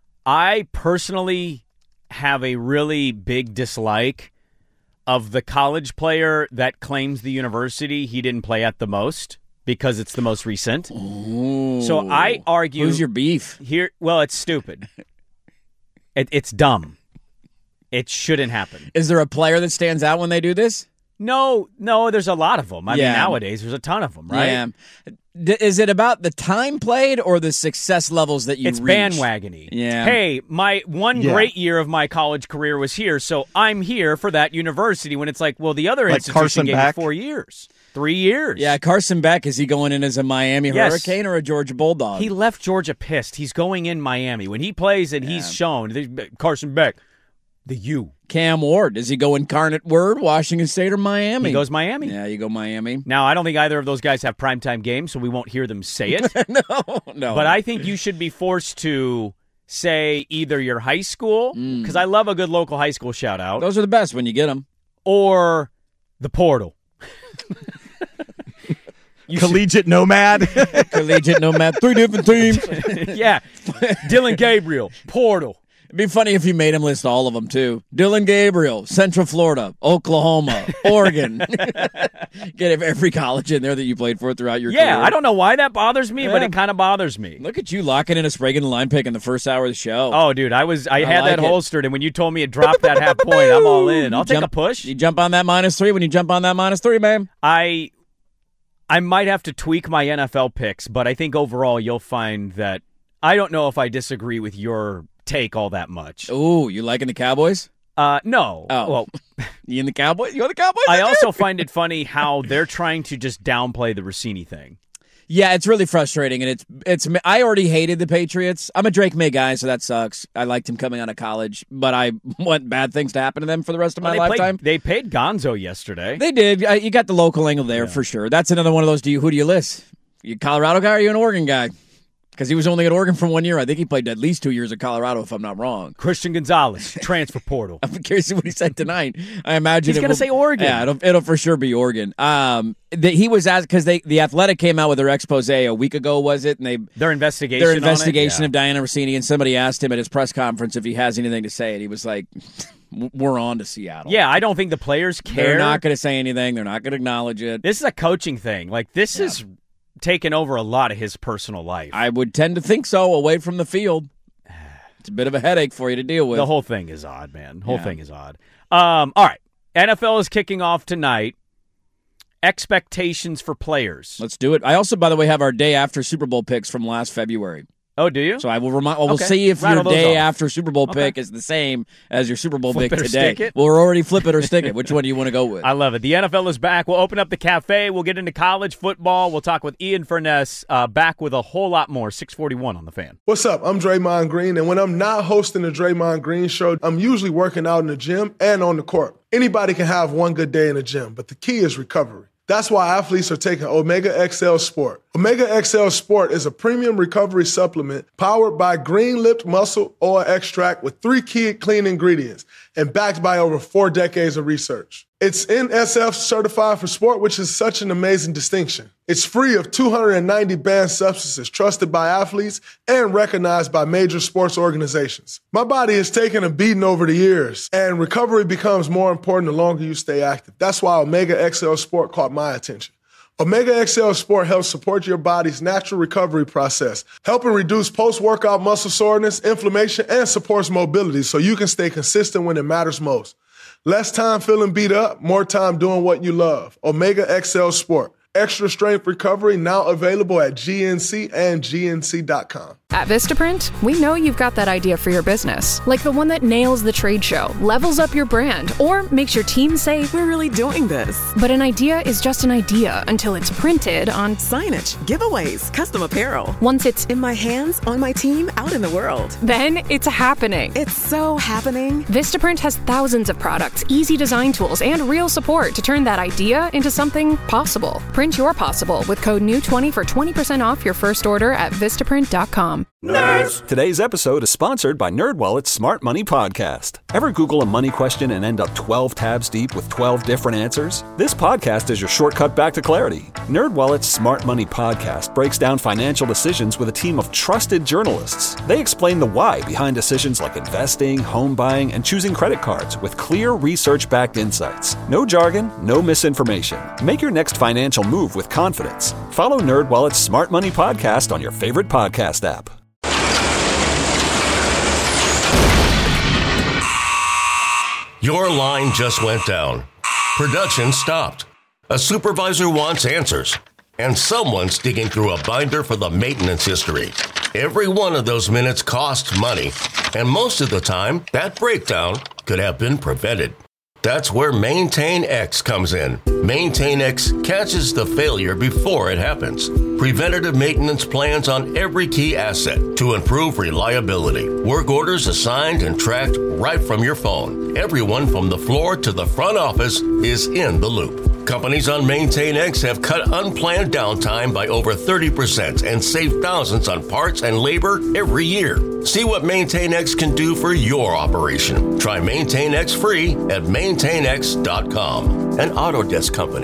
I personally have a really big dislike of the college player that claims the university he didn't play at the most because it's the most recent. Ooh. So I argue... Who's your beef? Here, well, it's stupid. it, it's dumb. It shouldn't happen. Is there a player that stands out when they do this? No, no, there's a lot of them. I Yeah. mean, nowadays, there's a ton of them, right? Yeah. D- is it about the time played or the success levels that you It's reach? bandwagony. Yeah. Hey, my one Yeah. great year of my college career was here, so I'm here for that university. When it's like, well, the other Like institution Carson gave Beck? me four years, three years. Yeah, Carson Beck, is he going in as a Miami Yes. Hurricane or a Georgia Bulldog? He left Georgia pissed. He's going in Miami when he plays, and he's shown Carson Beck, the U. Cam Ward, does he go Incarnate Word, Washington State or Miami? He goes Miami. Yeah, you go Miami. Now, I don't think either of those guys have primetime games, so we won't hear them say it. no, no. But I think you should be forced to say either your high school, Mm. because I love a good local high school shout out, Those are the best when you get them. or the portal. You collegiate nomad. Collegiate nomad. Three different teams. should- yeah. Dylan Gabriel, portal. It'd be funny if you made him list all of them, too. Dylan Gabriel, Central Florida, Oklahoma, Oregon. Get every college in there that you played for throughout your Yeah, career. I don't know why that bothers me, but Yeah. it kind of bothers me. Look at you locking in a Sprague in the Line pick in the first hour of the show. Oh, dude, I was I, I had like that it. holstered, and when you told me it dropped that half point, I'm all in. I'll You take jump- a push. You jump on that minus three when you jump on that minus three, man. I I might have to tweak my N F L picks, but I think overall you'll find that I don't know if I disagree with your take all that much. Ooh, you liking the Cowboys? Uh, no. Oh. Well, You in the Cowboys? You on the Cowboys? I also find it funny how they're trying to just downplay the Rossini thing. Yeah, it's really frustrating, and it's it's. I already hated the Patriots. I'm a Drake May guy, so that sucks. I liked him coming out of college, but I want bad things to happen to them for the rest of my Well, they, lifetime. played, they paid Gonzo yesterday. They did. Uh, you got the local angle there for sure. That's another one of those. Do you who do you list? You a Colorado guy or you an Oregon guy? Because he was only at Oregon for one year. I think he played at least two years at Colorado, if I'm not wrong. Christian Gonzalez, transfer portal. I'm curious to see what he said tonight. I imagine He's it gonna will- say Oregon. Yeah, it'll, it'll for sure be Oregon. Um, the, he was asked because they the Athletic came out with their expose a week ago, was it? And they Their investigation. their on it? investigation Yeah. of Diana Rossini, and somebody asked him at his press conference if he has anything to say, and he was like, "We're on to Seattle." Yeah, I don't think the players care. They're not going to say anything. They're not going to acknowledge it. This is a coaching thing. Like this is taken over a lot of his personal life. I would tend to think so. Away from the field, it's a bit of a headache for you to deal with. The whole thing is odd, man. The whole Yeah. thing is odd. Um, all right. N F L is kicking off tonight. Expectations for players. Let's do it. I also, by the way, have our day after Super Bowl picks from last February. Oh, do you? So I will remind. Well, we'll Okay. see if Rattle your those day off. after Super Bowl Okay. pick is the same as your Super Bowl Flip pick it or today. stick it? Well, we're already flip it or stick it. Which one do you want to go with? I love it. The N F L is back. We'll open up the cafe. We'll get into college football. We'll talk with Ian Furness. Uh, back with a whole lot more. six forty-one on the Fan. What's up? I'm Draymond Green, and when I'm not hosting the Draymond Green Show, I'm usually working out in the gym and on the court. Anybody can have one good day in the gym, but the key is recovery. That's why athletes are taking Omega X L Sport. Omega X L Sport is a premium recovery supplement powered by green-lipped muscle oil extract with three key clean ingredients and backed by over four decades of research. It's N S F certified for sport, which is such an amazing distinction. It's free of two hundred ninety banned substances trusted by athletes and recognized by major sports organizations. My body has taken a beating over the years, and recovery becomes more important the longer you stay active. That's why Omega X L Sport caught my attention. Omega X L Sport helps support your body's natural recovery process, helping reduce post-workout muscle soreness, inflammation, and supports mobility so you can stay consistent when it matters most. Less time feeling beat up, more time doing what you love. Omega X L Sport. Extra strength recovery now available at G N C and G N C dot com. At Vistaprint, we know you've got that idea for your business, like the one that nails the trade show, levels up your brand, or makes your team say, we're really doing this. But an idea is just an idea until it's printed on signage, giveaways, custom apparel. Once it's in my hands, on my team, out in the world. Then it's happening. It's so happening. Vistaprint has thousands of products, easy design tools, and real support to turn that idea into something possible. Print your possible with code N E W twenty for twenty percent off your first order at Vistaprint dot com. Nerds! Today's episode is sponsored by NerdWallet's Smart Money Podcast. Ever Google a money question and end up twelve tabs deep with twelve different answers? This podcast is your shortcut back to clarity. NerdWallet's Smart Money Podcast breaks down financial decisions with a team of trusted journalists. They explain the why behind decisions like investing, home buying, and choosing credit cards with clear research-backed insights. No jargon, no misinformation. Make your next financial move with confidence. Follow NerdWallet's Smart Money Podcast on your favorite podcast app. Your line just went down. Production stopped. A supervisor wants answers. And someone's digging through a binder for the maintenance history. Every one of those minutes costs money. And most of the time, that breakdown could have been prevented. That's where Maintain X comes in. Maintain X catches the failure before it happens. Preventative maintenance plans on every key asset to improve reliability. Work orders assigned and tracked right from your phone. Everyone from the floor to the front office is in the loop. Companies on Maintain X have cut unplanned downtime by over thirty percent and saved thousands on parts and labor every year. See what Maintain X can do for your operation. Try Maintain X free at maintain x dot com. An Autodesk company.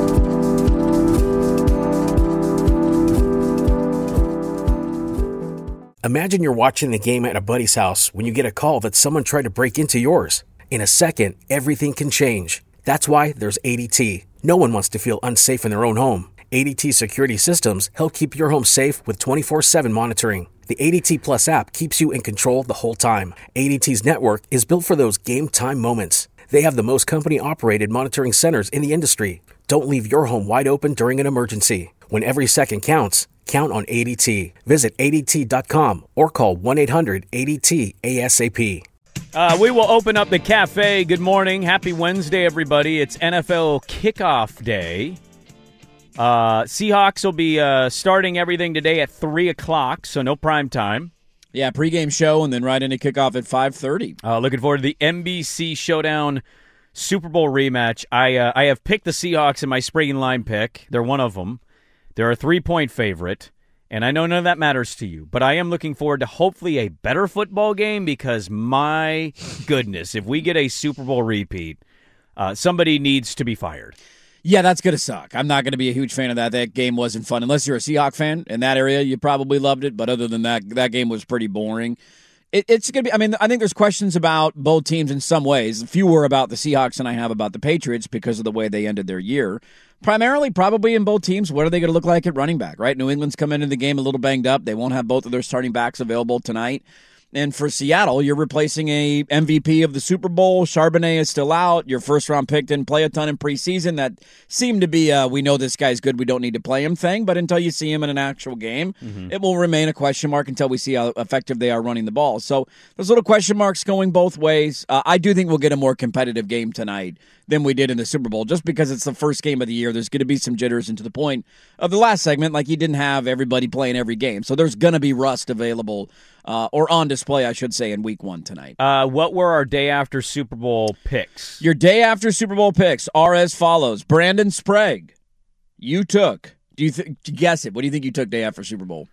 Imagine you're watching the game at a buddy's house when you get a call that someone tried to break into yours. In a second, everything can change. That's why there's A D T. No one wants to feel unsafe in their own home. A D T security systems help keep your home safe with twenty-four seven monitoring. The A D T Plus app keeps you in control the whole time. A D T's network is built for those game time moments. They have the most company-operated monitoring centers in the industry. Don't leave your home wide open during an emergency. When every second counts, count on A D T. Visit A D T dot com or call one eight hundred A D T A S A P. Uh, we will open up the cafe. Good morning. Happy Wednesday, everybody. It's N F L kickoff day. Uh, Seahawks will be uh, starting everything today at three o'clock, so no prime time. Yeah, pregame show and then right into kickoff at five thirty. Uh, looking forward to the N B C Showdown Super Bowl rematch. I uh, I have picked the Seahawks in my spring line pick. They're one of them. They're a three-point favorite, and I know none of that matters to you, but I am looking forward to hopefully a better football game because, my goodness, if we get a Super Bowl repeat, uh, somebody needs to be fired. Yeah, that's going to suck. I'm not going to be a huge fan of that. That game wasn't fun. Unless you're a Seahawks fan in that area, you probably loved it, but other than that, that game was pretty boring. It, it's going to be, I mean, I think there's questions about both teams in some ways. Fewer about the Seahawks than I have about the Patriots because of the way they ended their year. Primarily, probably in both teams, what are they going to look like at running back, right? New England's come into the game a little banged up. They won't have both of their starting backs available tonight. And for Seattle, you're replacing a M V P of the Super Bowl. Charbonnet is still out. Your first-round pick didn't play a ton in preseason. That seemed to be a, we know this guy's good, we don't need to play him thing. But until you see him in an actual game, mm-hmm. it will remain a question mark until we see how effective they are running the ball. So there's little question marks going both ways. Uh, I do think we'll get a more competitive game tonight than we did in the Super Bowl, just because it's the first game of the year. There's going to be some jitters, and to the point of the last segment, like you didn't have everybody playing every game. So there's going to be rust available uh, or on display, I should say, in week one tonight. Uh, what were our day after Super Bowl picks? Your day after Super Bowl picks are as follows. Brandon Sprague, you took, do you th- guess it? What do you think you took day after Super Bowl?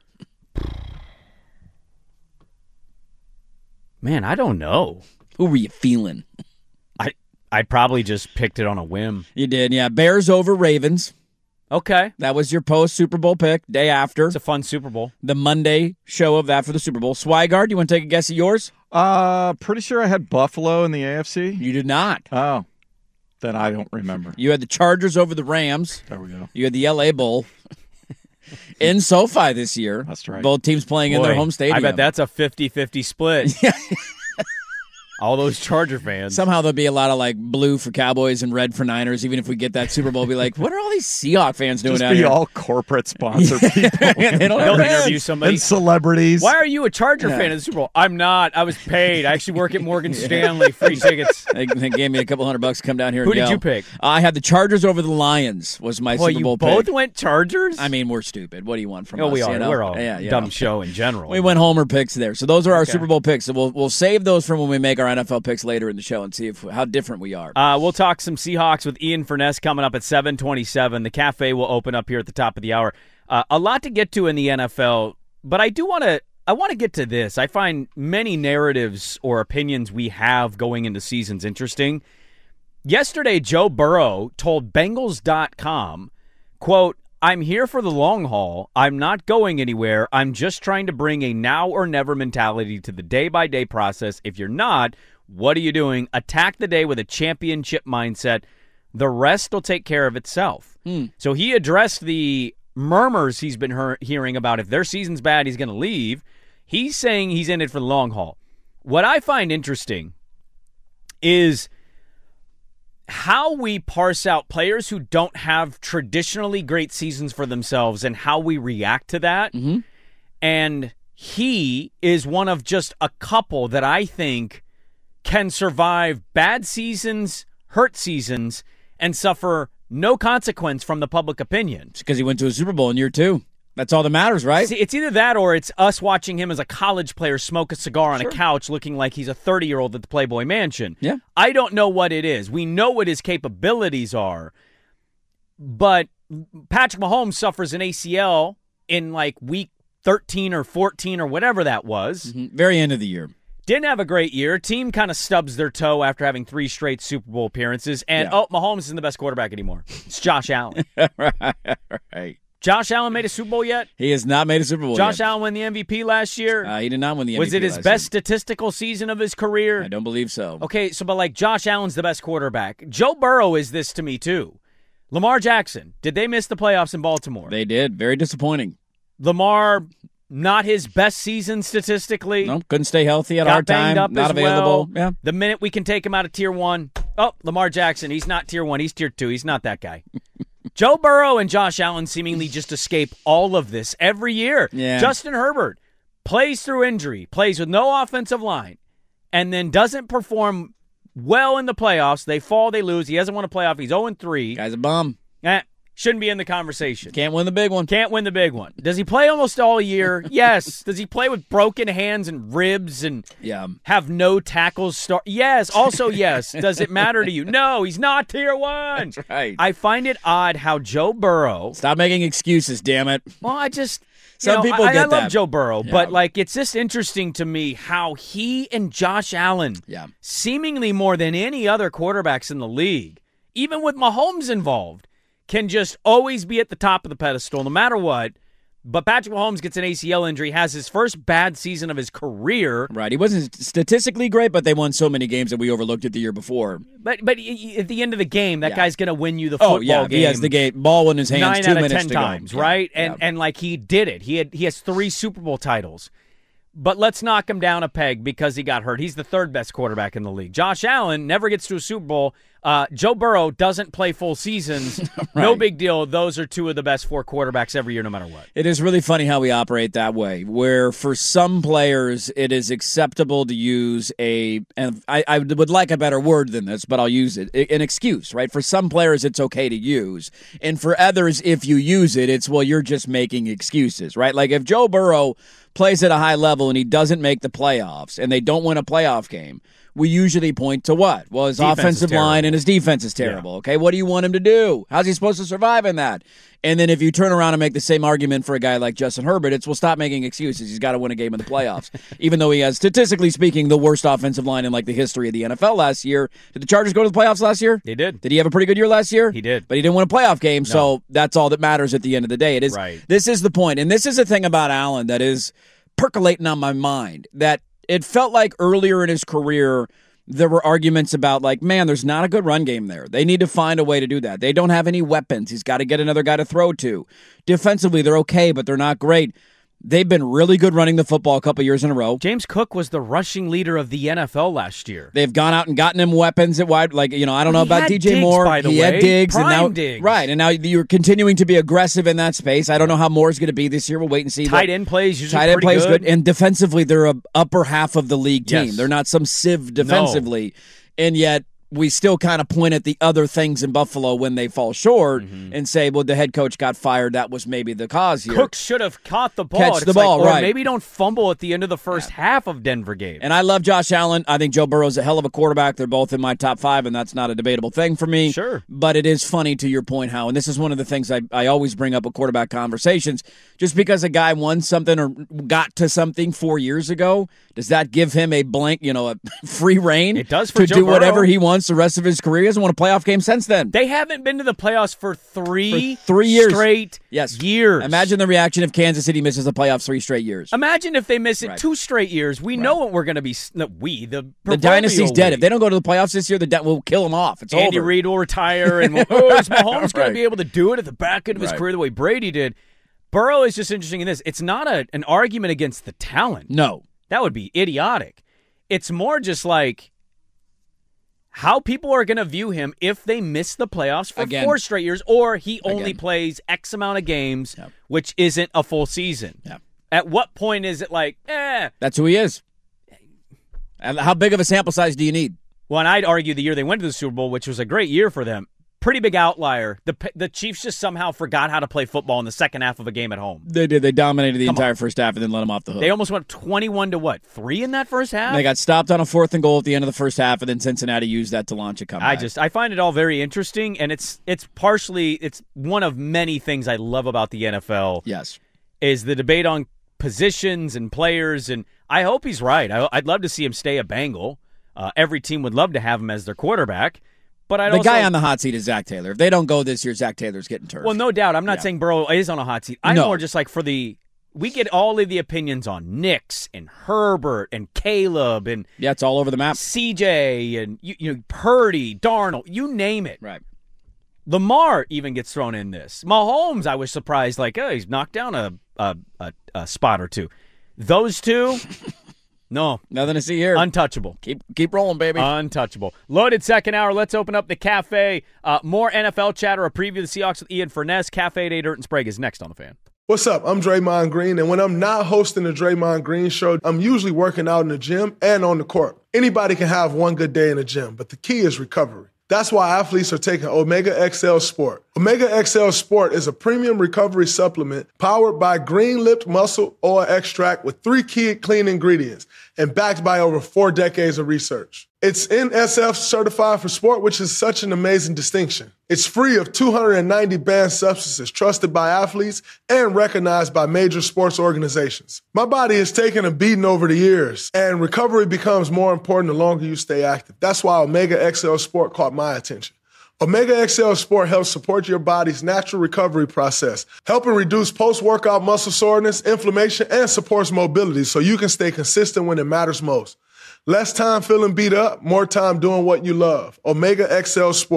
Man, I don't know. Who were you feeling? I I probably just picked it on a whim. You did, yeah. Bears over Ravens. Okay. That was your post-Super Bowl pick, day after. It's a fun Super Bowl. The Monday show of that for the Super Bowl. Swigard, you want to take a guess at yours? Uh, pretty sure I had Buffalo in the A F C. You did not. Oh. Then I don't remember. You had the Chargers over the Rams. There we go. You had the L A Bowl in SoFi this year. That's right. Both teams playing Boy, in their home stadium. I bet that's a fifty-fifty split. All those Charger fans. Somehow there'll be a lot of like blue for Cowboys and red for Niners. Even if we get that Super Bowl, be like, what are all these Seahawks fans doing Just out be here? all corporate sponsor people. They don't They'll have interview somebody. And celebrities. Why are you a Charger Yeah. fan of the Super Bowl? I'm not. I was paid. I actually work at Morgan Stanley. Free tickets. They, they gave me a couple hundred bucks to come down here. Who and did yell. you pick? I had the Chargers over the Lions. Was my Boy, Super Bowl you both pick. went Chargers? I mean, we're stupid. What do you want from Oh, us? we you are. know? We're all yeah, you dumb know. show in general. We went Homer picks there. So those are our Okay. Super Bowl picks. So we'll we'll save those for when we make our N F L picks later in the show and see if how different we are. Uh, we'll talk some Seahawks with Ian Furness coming up at seven twenty-seven. The cafe will open up here at the top of the hour. Uh, a lot to get to in the N F L, but I do want to I want to get to this. I find many narratives or opinions we have going into seasons interesting. Yesterday, Joe Burrow told Bengals dot com, quote, I'm here for the long haul. I'm not going anywhere. I'm just trying to bring a now or never mentality to the day-by-day process. If you're not, what are you doing? Attack the day with a championship mindset. The rest will take care of itself. Hmm. So he addressed the murmurs he's been hear- hearing about if their season's bad, he's going to leave. He's saying he's in it for the long haul. What I find interesting is how we parse out players who don't have traditionally great seasons for themselves and how we react to that. Mm-hmm. And he is one of just a couple that I think can survive bad seasons, hurt seasons, and suffer no consequence from the public opinion. It's because he went to a Super Bowl in year two. That's all that matters, right? See, it's either that or it's us watching him as a college player smoke a cigar on Sure. a couch looking like he's a thirty-year-old at the Playboy Mansion. Yeah. I don't know what it is. We know what his capabilities are, but Patrick Mahomes suffers an A C L in like week thirteen or fourteen or whatever that was. Mm-hmm. Very end of the year. Didn't have a great year. Team kind of stubs their toe after having three straight Super Bowl appearances. And, Yeah. oh, Mahomes isn't the best quarterback anymore. It's Josh Allen. right, right. Josh Allen made a Super Bowl yet? He has not made a Super Bowl Josh yet. Allen won the M V P last year? Uh, he did not win the M V P Was it his last best year. statistical season of his career? I don't believe so. Okay, so but like Josh Allen's the best quarterback. Joe Burrow is this to me too. Lamar Jackson, did they miss the playoffs in Baltimore? They did. Very disappointing. Lamar, not his best season statistically. No, couldn't stay healthy at Got our banged time. up Not as available. well. Yeah. The minute we can take him out of tier one, oh, Lamar Jackson, he's not tier one, he's tier two. He's not that guy. Joe Burrow and Josh Allen seemingly just escape all of this every year. Yeah. Justin Herbert plays through injury, plays with no offensive line, and then doesn't perform well in the playoffs. They fall, they lose. He hasn't won a playoff. He's oh and three. Guy's a bum. Eh, shouldn't be in the conversation. Can't win the big one. Can't win the big one. Does he play almost all year? Yes. Does he play with broken hands and ribs and Yeah. have no tackles start? Yes. Also, yes. Does it matter to you? No, he's not tier one. That's right. I find it odd how Joe Burrow. Stop making excuses, damn it. Well, I just. Some you know, people I, get I love that. Joe Burrow, Yeah. but like it's just interesting to me how he and Josh Allen, Yeah. seemingly more than any other quarterbacks in the league, even with Mahomes involved, can just always be at the top of the pedestal no matter what. But Patrick Mahomes gets an A C L injury, has his first bad season of his career. Right. He wasn't statistically great, but they won so many games that we overlooked it the year before. But but y- y- at the end of the game, that Yeah. guy's going to win you the football Oh, yeah. game. He has the game, ball in his hands nine two out of minutes ten to times, go. right? Yeah. And Yeah. and like he did it. He had he has three Super Bowl titles. but let's knock him down a peg because he got hurt. He's the third best quarterback in the league. Josh Allen never gets to a Super Bowl. Uh, Joe Burrow doesn't play full seasons. Right. No big deal. Those are two of the best four quarterbacks every year, no matter what. It is really funny how we operate that way, where for some players it is acceptable to use a, and I, I would like a better word than this, but I'll use it, an excuse, right? For some players it's okay to use, and for others, if you use it, it's, well, you're just making excuses, right? Like if Joe Burrow plays at a high level and he doesn't make the playoffs and they don't win a playoff game, we usually point to what? Well, his defense offensive line and his defense is terrible. Yeah. Okay, what do you want him to do? How's he supposed to survive in that? And then if you turn around and make the same argument for a guy like Justin Herbert, it's, well, stop making excuses. He's got to win a game in the playoffs. Even though he has, statistically speaking, the worst offensive line in like the history of the N F L last year. Did the Chargers go to the playoffs last year? They did. Did he have a pretty good year last year? He did. But he didn't win a playoff game, no. So that's all that matters at the end of the day. It is. Right. This is the point. And this is the thing about Allen that is percolating on my mind, that it felt like earlier in his career there were arguments about, like, man, there's not a good run game there. They need to find a way to do that. They don't have any weapons. He's got to get another guy to throw to. Defensively, they're okay, but they're not great. They've been really good running the football a couple years in a row. James Cook was the rushing leader of the N F L last year. They've gone out and gotten him weapons at wide. Like, you know, I don't know he about had D J Diggs, Moore. by the he way. had Diggs. Prime and now, Diggs. Right, and now you're continuing to be aggressive in that space. I don't know how Moore's going to be this year. We'll wait and see. Tight end plays usually Tight end pretty plays good. good. And defensively, they're a upper half of the league team. Yes. They're not some sieve defensively. No. And yet we still kind of point at the other things in Buffalo when they fall short mm-hmm. and say, well, the head coach got fired. That was maybe the cause here. Cook should have caught the ball. Catch it's the ball, like, or right. maybe don't fumble at the end of the first yeah. half of Denver game. And I love Josh Allen. I think Joe Burrow's a hell of a quarterback. They're both in my top five, and that's not a debatable thing for me. Sure. But it is funny to your point, How, and this is one of the things I, I always bring up with quarterback conversations. Just because a guy won something or got to something four years ago, does that give him a blank, you know, a free reign? It does for to Joe do whatever Burrow. he wants the rest of his career. He hasn't won a playoff game since then. They haven't been to the playoffs for three, for three years. straight yes. years. Imagine the reaction if Kansas City misses the playoffs three straight years. Imagine if they miss it right. two straight years. We right. know what we're going to be. No, we, the The dynasty's dead. League. If they don't go to the playoffs this year, the de- we'll kill them off. It's Andy over. Reid will retire, and we'll, oh, is Mahomes right. going to be able to do it at the back end of his right. career the way Brady did? Burrow is just interesting in this. It's not a, an argument against the talent. No. That would be idiotic. It's more just like how people are going to view him if they miss the playoffs for Again. four straight years, or he only Again. plays X amount of games, yep. which isn't a full season. Yep. At what point is it like, eh? That's who he is. And how big of a sample size do you need? Well, and I'd argue the year they went to the Super Bowl, which was a great year for them, pretty big outlier. The the Chiefs just somehow forgot how to play football in the second half of a game at home. They did. They dominated the Come entire on. first half and then let them off the hook. They almost went twenty-one to what, three in that first half? They got stopped on a fourth and goal at the end of the first half, and then Cincinnati used that to launch a comeback. I just I find it all very interesting, and it's it's partially it's one of many things I love about the N F L. Yes, is the debate on positions and players, and I hope he's right. I, I'd love to see him stay a Bengal. Uh, every team would love to have him as their quarterback. But I'd the also, guy on the hot seat is Zach Taylor. If they don't go this year, Zach Taylor's getting turf. Well, no doubt. I'm not yeah. saying Burrow is on a hot seat. I'm no. more just like for the we get all of the opinions on Nix and Herbert and Caleb and yeah, it's all over the map. C J and you, you know Purdy, Darnold, you name it. Right. Lamar even gets thrown in this. Mahomes, I was surprised. Like, oh, he's knocked down a a, a, a spot or two. Those two. No. Nothing to see here. Untouchable. Keep keep rolling, baby. Untouchable. Loaded second hour. Let's open up the cafe. Uh, more N F L chatter, a preview of the Seahawks with Ian Furness. Cafe Day, Dirt and Sprague is next on The Fan. What's up? I'm Draymond Green, and when I'm not hosting the Draymond Green Show, I'm usually working out in the gym and on the court. Anybody can have one good day in the gym, but the key is recovery. That's why athletes are taking Omega X L Sport. Omega X L Sport is a premium recovery supplement powered by green-lipped muscle oil extract with three key clean ingredients and backed by over four decades of research. It's N S F certified for sport, which is such an amazing distinction. It's free of two hundred ninety banned substances trusted by athletes and recognized by major sports organizations. My body has taken a beating over the years, and recovery becomes more important the longer you stay active. That's why Omega X L Sport caught my attention. Omega X L Sport helps support your body's natural recovery process, helping reduce post-workout muscle soreness, inflammation, and supports mobility so you can stay consistent when it matters most. Less time feeling beat up, more time doing what you love. Omega X L Sport.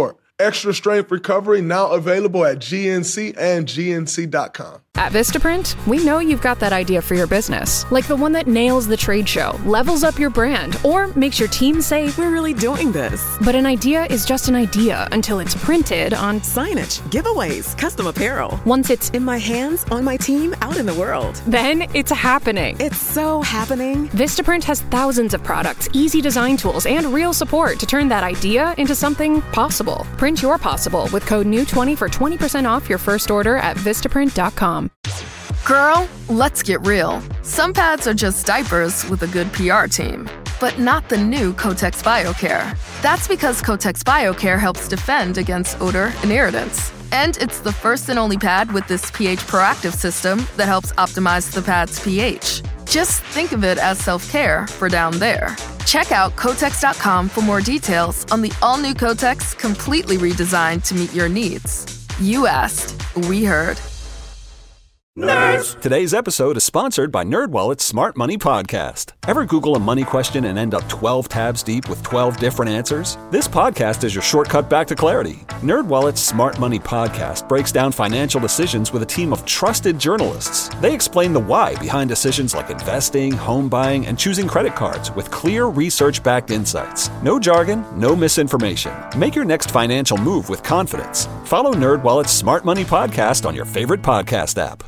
Extra strength recovery now available at G N C and G N C dot com. At Vistaprint, we know you've got that idea for your business, like the one that nails the trade show, levels up your brand, or makes your team say, we're really doing this. But an idea is just an idea until it's printed on signage, giveaways, custom apparel. Once it's in my hands, on my team, out in the world. Then it's happening. It's so happening. Vistaprint has thousands of products, easy design tools, and real support to turn that idea into something possible. Print your possible with code N E W twenty for twenty percent off your first order at Vistaprint dot com. Girl, let's get real. Some pads are just diapers with a good P R team, but not the new Kotex BioCare. That's because Kotex BioCare helps defend against odor and irritants. And it's the first and only pad with this pH proactive system that helps optimize the pad's pH. Just think of it as self-care for down there. Check out Kotex dot com for more details on the all-new Kotex, completely redesigned to meet your needs. You asked, we heard. Nerds! Today's episode is sponsored by NerdWallet's Smart Money Podcast. Ever Google a money question and end up twelve tabs deep with twelve different answers? This podcast is your shortcut back to clarity. NerdWallet's Smart Money Podcast breaks down financial decisions with a team of trusted journalists. They explain the why behind decisions like investing, home buying, and choosing credit cards with clear research-backed insights. No jargon, no misinformation. Make your next financial move with confidence. Follow NerdWallet's Smart Money Podcast on your favorite podcast app.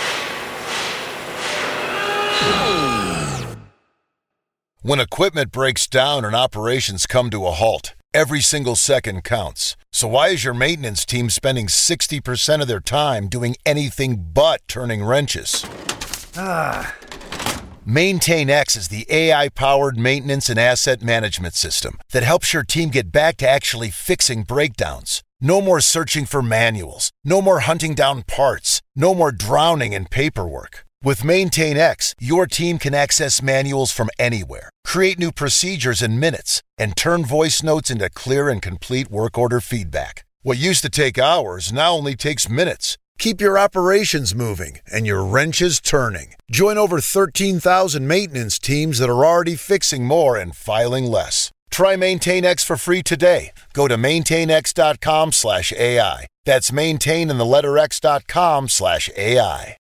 When equipment breaks down and operations come to a halt, every single second counts. So why is your maintenance team spending sixty percent of their time doing anything but turning wrenches? Ah. MaintainX is the A I-powered maintenance and asset management system that helps your team get back to actually fixing breakdowns. No more searching for manuals. No more hunting down parts. No more drowning in paperwork. With MaintainX, your team can access manuals from anywhere, create new procedures in minutes, and turn voice notes into clear and complete work order feedback. What used to take hours now only takes minutes. Keep your operations moving and your wrenches turning. Join over thirteen thousand maintenance teams that are already fixing more and filing less. Try MaintainX for free today. Go to maintainx.com slash AI. That's maintain in the letter X dot com slash AI.